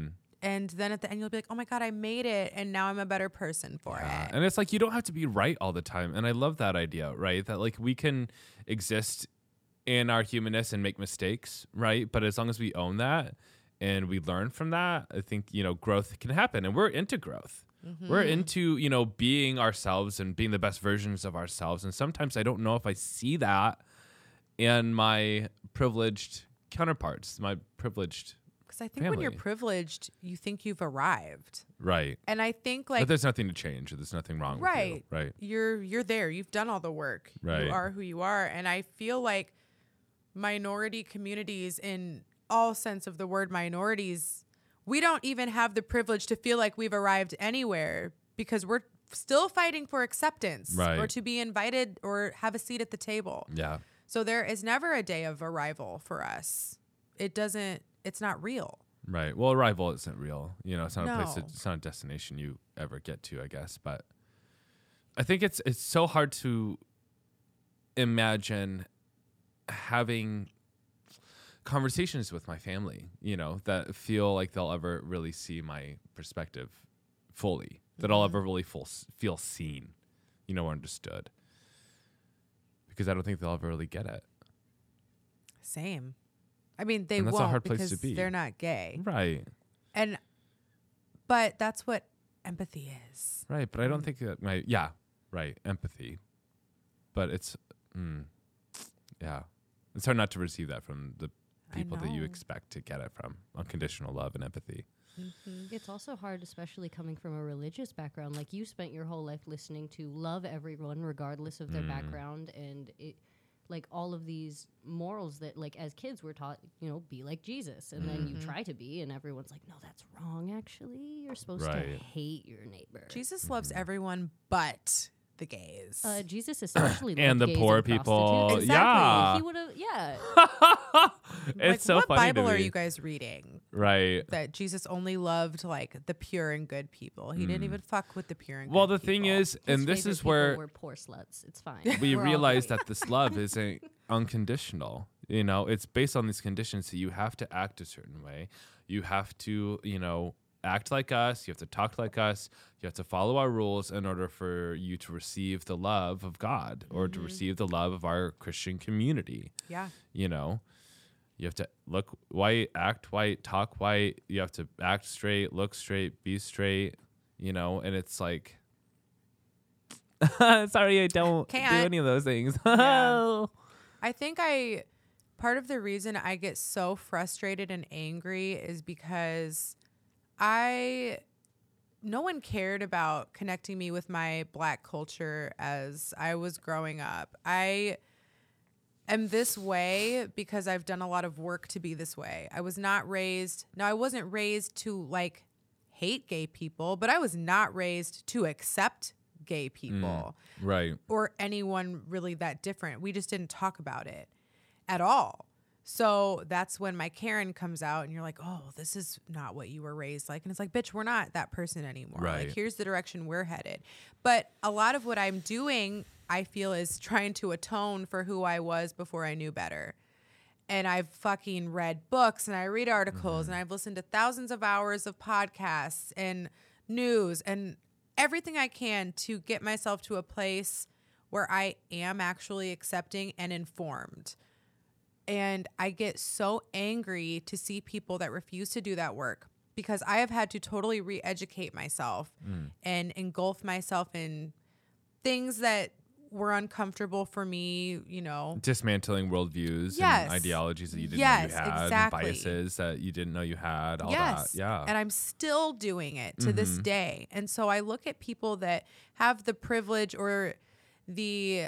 And then at the end, you'll be like, oh my God, I made it. And now I'm a better person for it.
And it's like, you don't have to be right all the time. And I love that idea, right? That like we can exist in our humanness and make mistakes, right? But as long as we own that and we learn from that, I think, growth can happen. And we're into growth, We're into, you know, being ourselves and being the best versions of ourselves. And sometimes I don't know if I see that in my privileged counterparts, my privileged
Because I think when you're
family.
privileged, you think you've arrived.
Right.
And I think
But
like
there's nothing to change. There's nothing wrong with you.
right.
Right.
You're there. You've done all the work.
Right.
You are who you are. And I feel like minority communities, in all sense of the word minorities, we don't even have the privilege to feel like we've arrived anywhere because we're still fighting for acceptance
Right.
or to be invited or have a seat at the table.
Yeah.
So there is never a day of arrival for us. It's not real.
Right. Well, arrival isn't real. You know, it's not a place.
No.
It's not a destination you ever get to, I guess. But I think it's so hard to imagine having conversations with my family, you know, that feel like they'll ever really see my perspective fully, that I'll ever really feel seen, you know, or understood. Because I don't think they'll ever really get it.
Same. I mean, they
And that's a
won't
hard place
because
to be.
they're not gay.
Right.
But that's what empathy is.
Right. But I don't think that right. Empathy. But it's, yeah. It's hard not to receive that from the people that you
know.
expect to get it from. Unconditional love and empathy.
It's also hard, especially coming from a religious background. Like, you spent your whole life listening to love everyone regardless of their background, and it, like, all of these morals that, like, as kids we're taught, you know, be like Jesus, and then you try to be, and everyone's like, no, that's wrong. Actually, you're supposed to
Right.
hate your neighbor.
Jesus loves everyone but the gays.
Jesus especially
And
loved
the
gays
poor
and
people.
prostitutes.
Yeah.
He would have. Yeah.
It's
like,
so
what
funny
Bible
to
are
me.
you guys reading?
Right.
That Jesus only loved like the pure and good people. He didn't even fuck with the pure and
Well,
good
the thing
people.
is,
His
and this
favorite
is
people
where
were poor sluts. It's fine.
we
We're all
realize
great.
that this love isn't unconditional. You know, it's based on these conditions. So you have to act a certain way. You have to, you know, act like us. You have to talk like us. You have to follow our rules in order for you to receive the love of God or to receive the love of our Christian community.
Yeah.
You know, you have to look white, act white, talk white. You have to act straight, look straight, be straight, you know, and it's like, sorry, I don't do
Can't.
any of those things.
Yeah. I think part of the reason I get so frustrated and angry is because no one cared about connecting me with my Black culture as I was growing up. I am this way because I've done a lot of work to be this way. I wasn't raised to like hate gay people, but I was not raised to accept gay people.
Right.
Or anyone really that different. We just didn't talk about it at all. So that's when my Karen comes out and you're like, oh, this is not what you were raised like. And it's like, bitch, we're not that person anymore.
Right.
Like, here's the direction we're headed. But a lot of what I'm doing, I feel, is trying to atone for who I was before I knew better. And I've fucking read books and I read articles and I've listened to thousands of hours of podcasts and news and everything I can to get myself to a place where I am actually accepting and informed. And I get so angry to see people that refuse to do that work because I have had to totally re-educate myself and engulf myself in things that were uncomfortable for me, you know.
Dismantling worldviews
Yes.
and ideologies that you didn't know
Yes,
you had,
exactly.
and biases that you didn't know you had, all
Yes.
that. Yeah.
And I'm still doing it to this day. And so I look at people that have the privilege or the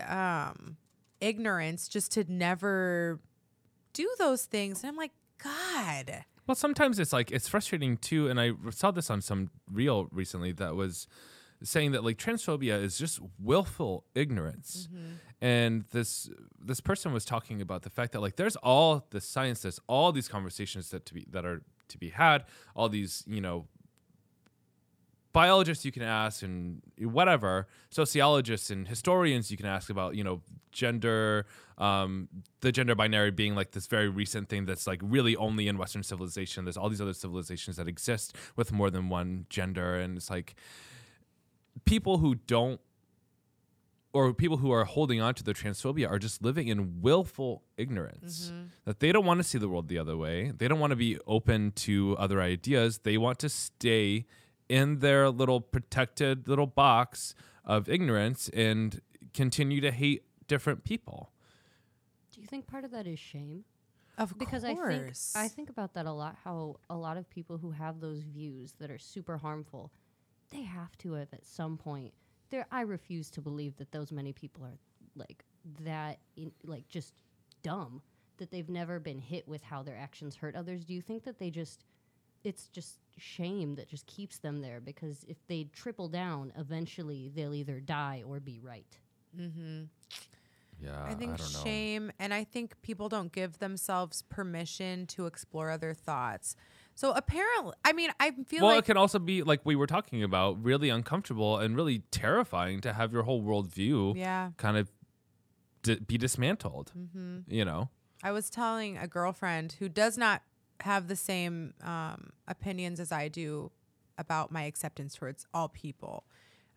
ignorance just to never do those things. And I'm like, God.
Well, sometimes it's frustrating too. And I saw this on some reel recently that was saying that like transphobia is just willful ignorance. And this person was talking about the fact that like there's all the science, there's all these conversations that are to be had, all these, you know, biologists you can ask and whatever, sociologists and historians you can ask about, you know, gender, the gender binary being like this very recent thing that's like really only in Western civilization. There's all these other civilizations that exist with more than one gender. And it's like people who don't, or people who are holding on to their transphobia are just living in willful ignorance that they don't want to see the world the other way. They don't want to be open to other ideas. They want to stay in their little protected little box of ignorance and continue to hate different people.
Do you think part of that is shame?
Of
Because
course.
I think about that a lot, how a lot of people who have those views that are super harmful, they have to have at some point. I refuse to believe that those many people are like that, like just dumb, that they've never been hit with how their actions hurt others. Do you think that it's just shame that just keeps them there? Because if they triple down, eventually they'll either die or be right.
Yeah,
I think
don't know.
shame, and I think people don't give themselves permission to explore other thoughts. So apparently, I mean, I feel
Well,
like
it can also be, like we were talking about, really uncomfortable and really terrifying to have your whole worldview
Yeah.
kind of be dismantled, you know?
I was telling a girlfriend who does not have the same opinions as I do about my acceptance towards all people.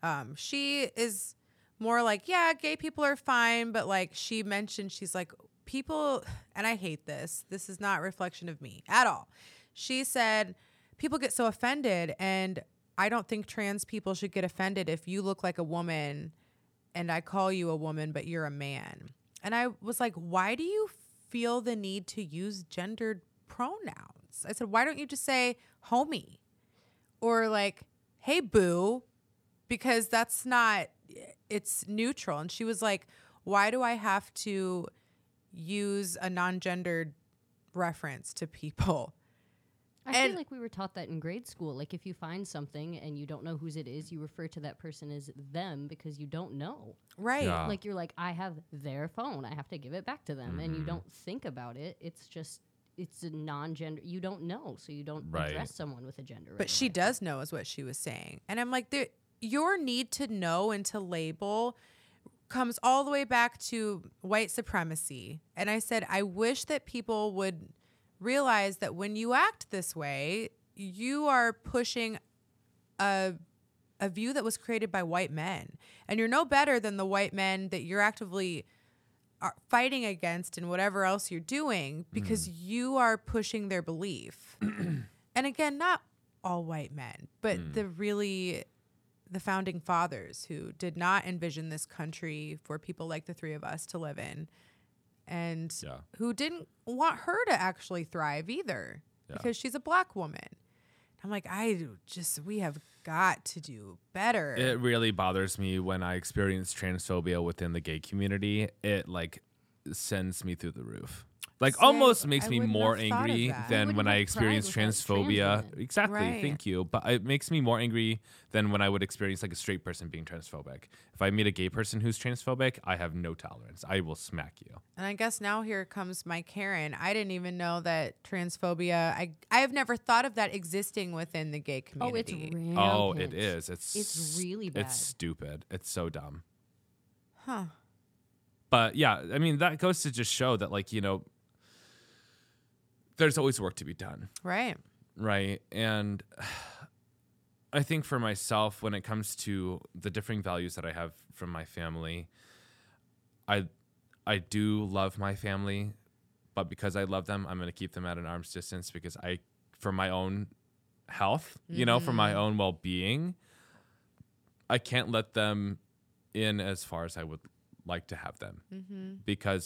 She is more like, yeah, gay people are fine. But like she mentioned, she's like, people, and I hate this. This is not a reflection of me at all. She said, people get so offended, and I don't think trans people should get offended if you look like a woman and I call you a woman, but you're a man. And I was like, why do you feel the need to use gendered pronouns? I said, why don't you just say homie or like, hey, boo, because that's not, it's neutral. And she was like, why do I have to use a non-gendered reference to people?
I feel like we were taught that in grade school. Like if you find something and you don't know whose it is, you refer to that person as them because you don't know.
Right.
Yeah.
Like you're like, I have their phone. I have to give it back to them. And you don't think about it. It's a non-gender. You don't know. So you don't address someone with a gender.
But she does know is what she was saying. And I'm like, your need to know and to label comes all the way back to white supremacy. And I said, I wish that people would realize that when you act this way, you are pushing a view that was created by white men. And you're no better than the white men that you're actively fighting against and whatever else you're doing because you are pushing their belief. And again, not all white men, but the founding fathers who did not envision this country for people like the three of us to live in. And who didn't want her to actually thrive either because she's a black woman. I'm like, we have got to do better.
It really bothers me when I experience transphobia within the gay community. It like sends me through the roof. Like
See,
almost makes
I
me
wouldn't
more
have thought of
angry
that.
than
You
when
wouldn't
I
have
experience
pride without
transphobia.
trans men.
Exactly,
Right.
thank you. But it makes me more angry than when I would experience like a straight person being transphobic. If I meet a gay person who's transphobic, I have no tolerance. I will smack you.
And I guess now here comes my Karen. I didn't even know that transphobia, I have never thought of that existing within the gay
Oh, it's
community.
rampant.
Oh, it is.
It's really bad.
It's stupid. It's so dumb.
Huh.
But yeah, I mean, that goes to just show that, like, you know, there's always work to be done.
Right.
Right. And I think for myself, when it comes to the differing values that I have from my family, I do love my family, but because I love them, I'm going to keep them at an arm's distance because for my own health, you know, for my own well-being, I can't let them in as far as I would like to have them because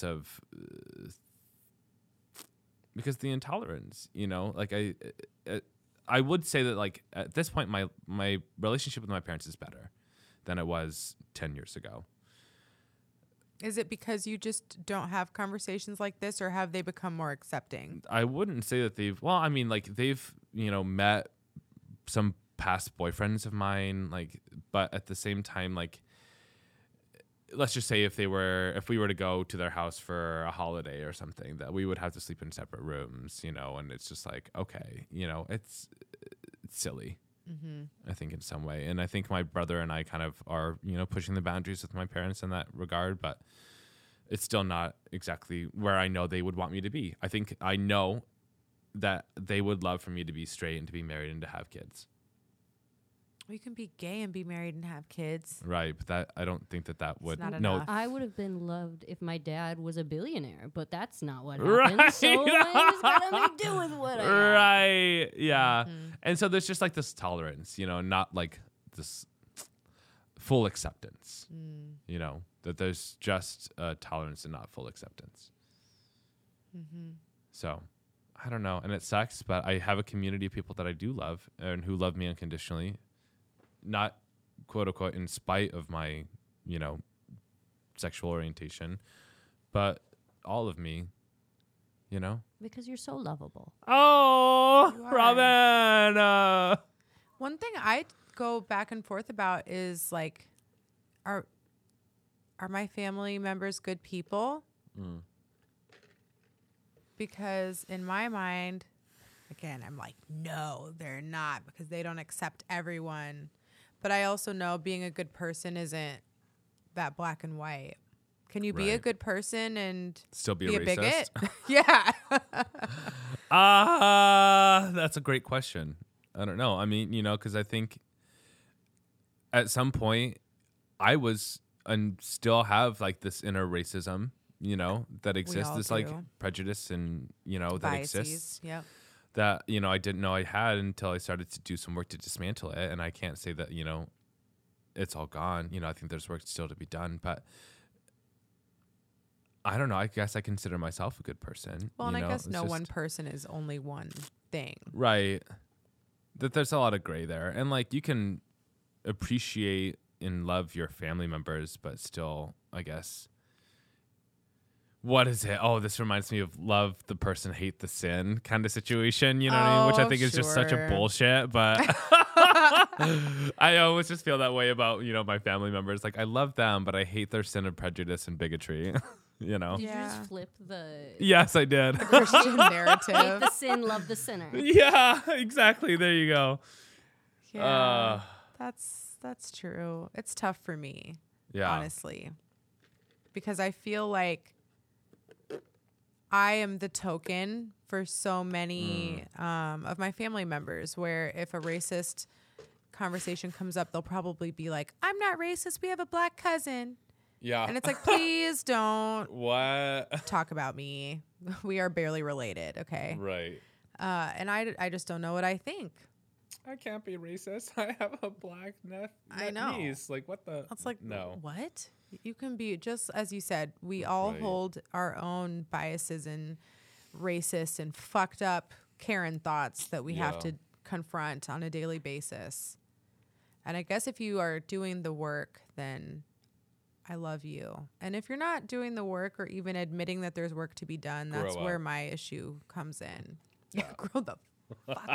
the intolerance, you know, like I would say that like at this point, my relationship with my parents is better than it was 10 years ago.
Is it because you just don't have conversations like this, or have they become more accepting?
I wouldn't say that they've, you know, met some past boyfriends of mine, like, but at the same time, like, let's just say if we were to go to their house for a holiday or something, that we would have to sleep in separate rooms, you know, and it's just like, okay, you know, it's silly, I think in some way. And I think my brother and I kind of are, you know, pushing the boundaries with my parents in that regard, but it's still not exactly where I know they would want me to be. I think I know that they would love for me to be straight and to be married and to have kids.
You can be gay and be married and have kids.
Right, but that I don't think that would.
not
No,
enough.
I would have been loved if my dad was a billionaire, but that's not what
Right.
happened. So it's got nothing to do with what I am.
right, yeah. And so there's just like this tolerance, not like this full acceptance. That there's just tolerance and not full acceptance. So I don't know, and it sucks, but I have a community of people that I do love and who love me unconditionally, not quote unquote in spite of my, sexual orientation, but all of me,
Because you're so lovable.
Oh,
You are.
Robin.
One thing I go back and forth about is like, are my family members good people? Because in my mind, again, I'm like, no, they're not, because they don't accept everyone. But I also know being a good person isn't that black and white. Can you be a
Right.
good person and
Still be
be
a
a
racist?
bigot? Yeah.
That's a great question. I don't know. I mean, because I think at some point I was and still have like this inner racism, that exists.
all
This like
do.
prejudice and, that
Biases.
exists
Yep.
that, I didn't know I had until I started to do some work to dismantle it. And I can't say that, it's all gone. I think there's work still to be done, but I don't know. I guess I consider myself a good person.
Well, and I guess
It's
no
just-
one person is only one thing.
Right. That there's a lot of gray there. And like you can appreciate and love your family members, but still, I guess, what is it? Oh, this reminds me of love the person, hate the sin kind of situation, what I mean? Which I
Oh,
think is just such a
sure.
bullshit, but I always just feel that way about, my family members. Like I love them, but I hate their sin of prejudice and bigotry,
Did you
Yeah.
just flip the
Yes, I did.
Christian
hate
narrative.
the sin, love the sinner?
Yeah, exactly. There you go.
Yeah. That's true. It's tough for me,
Yeah.
honestly. Because I feel like I am the token for so many of my family members where if a racist conversation comes up, they'll probably be like, I'm not racist. We have a black cousin.
Yeah.
And it's like, please don't
What?
talk about me. We are barely related. Okay.
Right.
And I just don't know what I think.
I can't be racist. I have a black
I know.
niece. Like, what the?
It's like,
no.
what? You can be, just as you said, we all
Right.
hold our own biases and racist and fucked up Karen thoughts that we have
Yeah.
to confront on a daily basis. And I guess if you are doing the work, then I love you. And if you're not doing the work or even admitting that there's work to be done, that's
Grow
where
up.
my issue comes in. Yeah, grow the fuck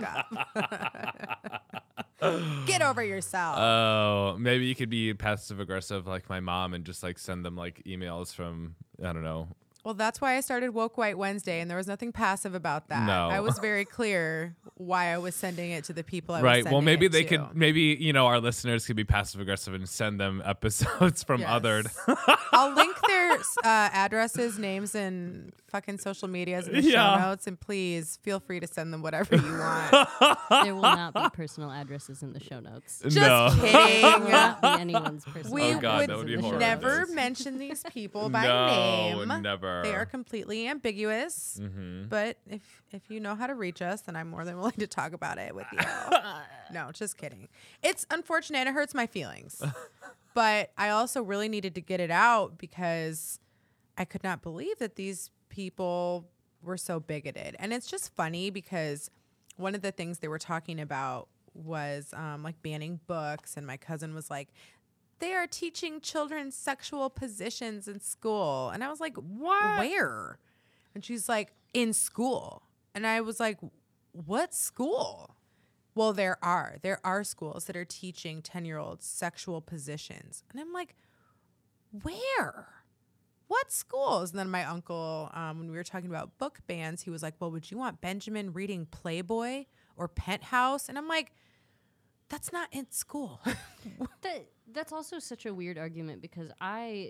up. Get over yourself.
Oh, maybe you could be passive aggressive like my mom and just like send them like emails from, I don't know.
Well, that's why I started Woke White Wednesday, and there was nothing passive about that.
No.
I was very clear why I was sending it to the people I was
Right. Well,
sending
maybe
it
they
to.
could, maybe, our listeners could be passive aggressive and send them episodes from
Yes.
othered.
I'll link their addresses, names, and fucking social medias in the
Yeah.
show notes, and please feel free to send them whatever you want.
There will not be personal addresses in the show notes.
Just
No.
There will
kidding.
not be anyone's personal
We
Oh, God,
would
that would be
in the show
horrible.
never
notes.
mention these people by
No,
name.
never.
They are completely ambiguous.
Mm-hmm.
But if you know how to reach us, then I'm more than willing to talk about it with you. No, just kidding. It's unfortunate. It hurts my feelings. But I also really needed to get it out because I could not believe that these people were so bigoted. And it's just funny because one of the things they were talking about was like banning books. And my cousin was like, they are teaching children sexual positions in school. And I was like, what? Where? And she's like, in school. And I was like, what school? Well, there are schools that are teaching 10-year-olds sexual positions. And I'm like, where? What schools? And then my uncle, when we were talking about book bans, he was like, well, would you want Benjamin reading Playboy or Penthouse? And I'm like, that's not in school.
That's also such a weird argument because I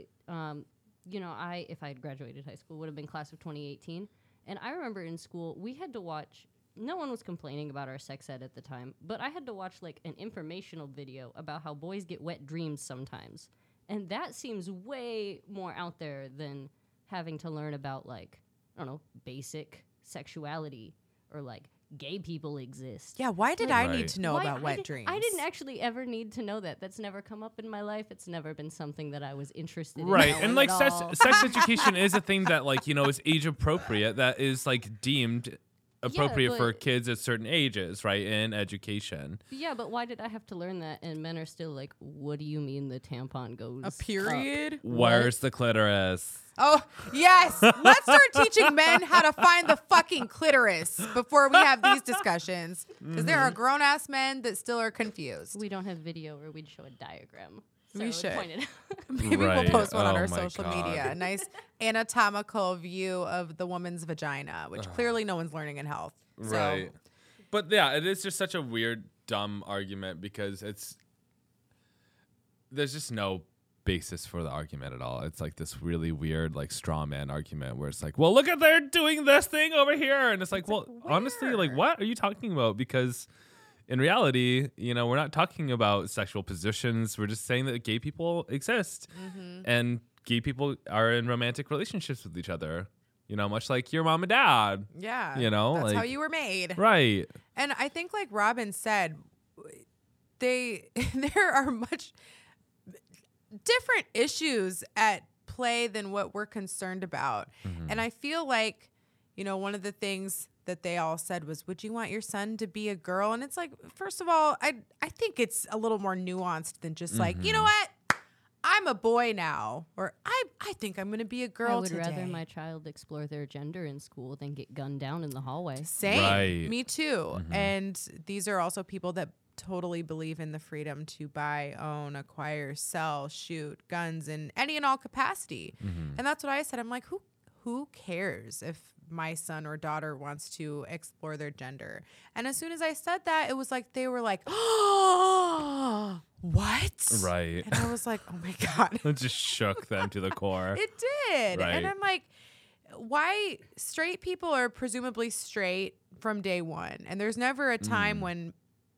if I had graduated high school, would have been class of 2018. And I remember in school, we had to watch no one was complaining about our sex ed at the time, but I had to watch like an informational video about how boys get wet dreams sometimes. And that seems way more out there than having to learn about like, I don't know, basic sexuality or like gay people exist.
Yeah, why did
Like-
I need
Right.
to know
Why-
about wet dreams?
I didn't actually ever need to know that. That's never come up in my life. It's never been something that I was interested in.
Right,
knowing
and like
at all.
sex education is a thing that like is age appropriate. That is like deemed appropriate for
but-
kids at certain ages, right? In education.
Yeah, but why did I have to learn that? And men are still like, what do you mean the tampon goes
A
up?"
period?
Where's the clitoris?
Oh, yes. Let's start teaching men how to find the fucking clitoris before we have these discussions. Because there are grown ass men that still are confused.
We don't have video, or we'd show a diagram.
We
Sarah
should.
would point it out.
Maybe
Right.
we'll post one on
Oh
our
my
social
God.
media. A nice anatomical view of the woman's vagina, which clearly no one's learning in health. So,
Right. But yeah, it is just such a weird, dumb argument because there's just no basis for the argument at all. It's like this really weird, like straw man argument where it's like, well, look at they're doing this thing over here. And it's like, well, honestly, like, what are you talking about? Because in reality, we're not talking about sexual positions. We're just saying that gay people exist and gay people are in romantic relationships with each other, much like your mom and dad.
yeah.
You know,
that's
like-
how you were made.
Right.
And I think, like Robin said, there are much different issues at play than what we're concerned about. And I feel like, one of the things that they all said was, would you want your son to be a girl? And it's like, first of all, I think it's a little more nuanced than just like, you know what? I'm a boy now, or I think I'm going to be a girl
I would
today.
rather my child explore their gender in school than get gunned down in the hallway.
Same.
Right.
Me too. And these are also people that totally believe in the freedom to buy, own, acquire, sell, shoot guns in any and all capacity. And that's what I said. I'm like, who cares if my son or daughter wants to explore their gender? And as soon as I said that, it was like they were like, oh, what?
Right.
And I was like, oh my God.
It just shook them to the core.
It did.
Right.
And I'm like, why straight people are presumably straight from day one. And there's never a time when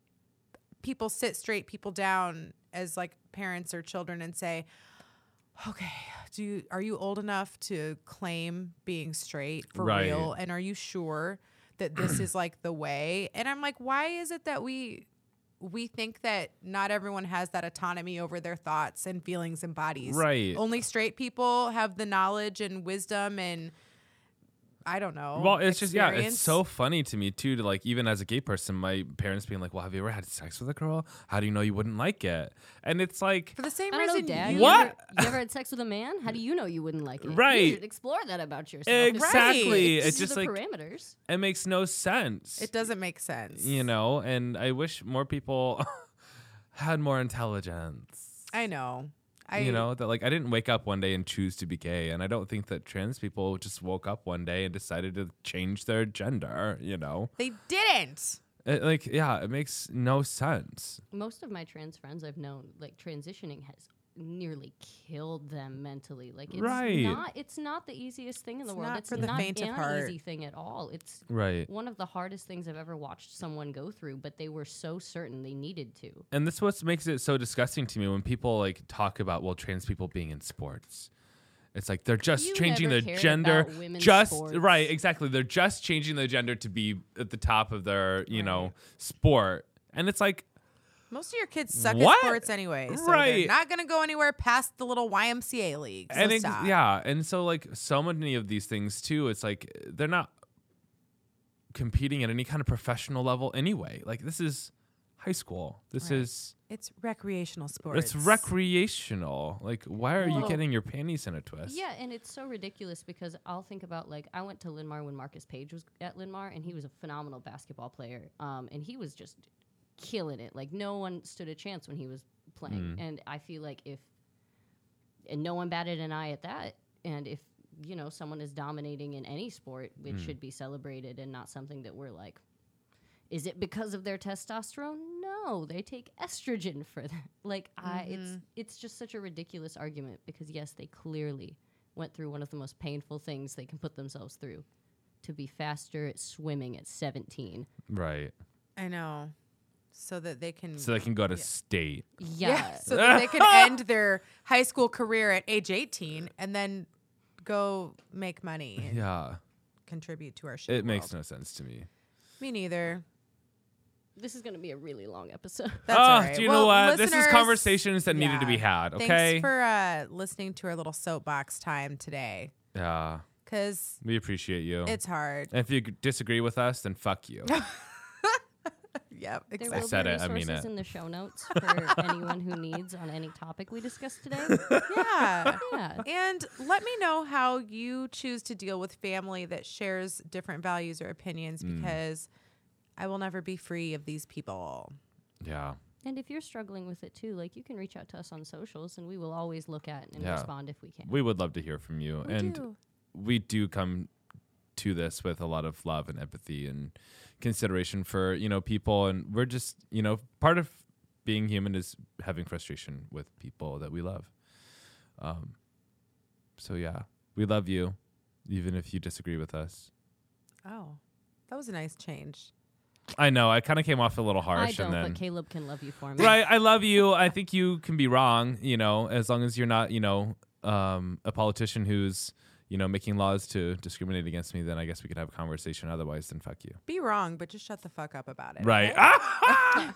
people sit straight people down as like parents or children and say, okay, are you old enough to claim being straight for
Right.
real? And are you sure that this is like the way? And I'm like, why is it that we think that not everyone has that autonomy over their thoughts and feelings and bodies?
Right.
Only straight people have the knowledge and wisdom and I don't know.
Well, it's just, yeah, it's
experience.
so funny to me, too, to like, even as a gay person, my parents being like, well, have you ever had sex with a girl? How do you know you wouldn't like it? And it's like,
For the same
I don't know,
reason
Dad.
you-
What?
You ever had sex with a man? How do you know you wouldn't like it?
Right.
You should explore that about yourself.
exactly.
Right.
It's
These are
just
the
like,
parameters.
it makes no sense.
It doesn't make sense.
And I wish more people had more intelligence.
I know.
That like I didn't wake up one day and choose to be gay, and I don't think that trans people just woke up one day and decided to change their gender.
They didn't.
It makes no sense.
Most of my trans friends I've known, like transitioning has nearly killed them mentally. Like it's not the easiest thing in the
It's
world.
not
It's
for the
not
faint of
an
heart.
easy thing at all. It's
Right.
one of the hardest things I've ever watched someone go through, but they were so certain they needed to.
And that's what makes it so disgusting to me when people like talk about trans people being in sports. It's like they're just
You
changing
never
their
cared
gender.
about women's
Just
sports.
right, exactly. They're just changing their gender to be at the top of their, sport. And it's like,
Most of your kids suck
What?
at sports anyway, so
Right.
they're not going to go anywhere past the little YMCA league. So stop.
and so like so many of these things too, it's like they're not competing at any kind of professional level anyway. Like this is high school. This
Right.
is
It's recreational sports.
it's recreational. Like why are you
Well-
getting your panties in a twist?
Yeah, and it's so ridiculous because I'll think about like I went to Linmar when Marcus Page was at Linmar, and he was a phenomenal basketball player, and he was just killing it. Like no one stood a chance when he was playing, and I feel like and no one batted an eye at that. And if someone is dominating in any sport, it should be celebrated and not something that we're like. Is it because of their testosterone? No, they take estrogen for that. Like it's just such a ridiculous argument because yes, they clearly went through one of the most painful things they can put themselves through. to be faster at swimming at 17.
Right.
I know. So that they can
So they can go to state.
Yeah.
so that they can end their high school career at age 18 and then go make money and
Yeah.
contribute to our shit.
It makes
world.
no sense to me.
Me neither.
This is going to be a really long episode.
That's all
Oh,
right.
do you
Well,
know what? This is
listeners,
conversations that needed to be had, okay?
Thanks for listening to our little soapbox time today.
Yeah.
Because
We appreciate you.
it's hard.
And if you disagree with us, then fuck you.
Yep,
There
exactly.
will
said
be
it, I mean
resources
it.
in the show notes for anyone who needs on any topic we discussed today.
Yeah.
Yeah.
And let me know how you choose to deal with family that shares different values or opinions because I will never be free of these people.
Yeah.
And if you're struggling with it too, like you can reach out to us on socials and we will always look at and
Yeah.
respond if we can.
We would love to hear from you. We do come to this with a lot of love and empathy and consideration for, people. And we're just, part of being human is having frustration with people that we love. So yeah, we love you, even if you disagree with us.
Oh, that was a nice change.
I know, I kind of came off a little
I
harsh
don't,
and then.
but Caleb can love you for me.
Right, I love you. I think you can be wrong, as long as you're not, a politician who's, making laws to discriminate against me, then I guess we could have a conversation. Otherwise, then fuck you.
Be wrong, but just shut the fuck up about it.
Right.
okay?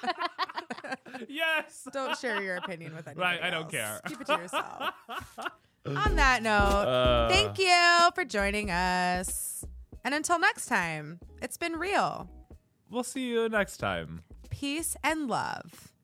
Yes.
Don't share your opinion with anybody
Right, I don't
else.
care.
Keep it to yourself. On that note, thank you for joining us. And until next time, it's been real.
We'll see you next time.
Peace and love.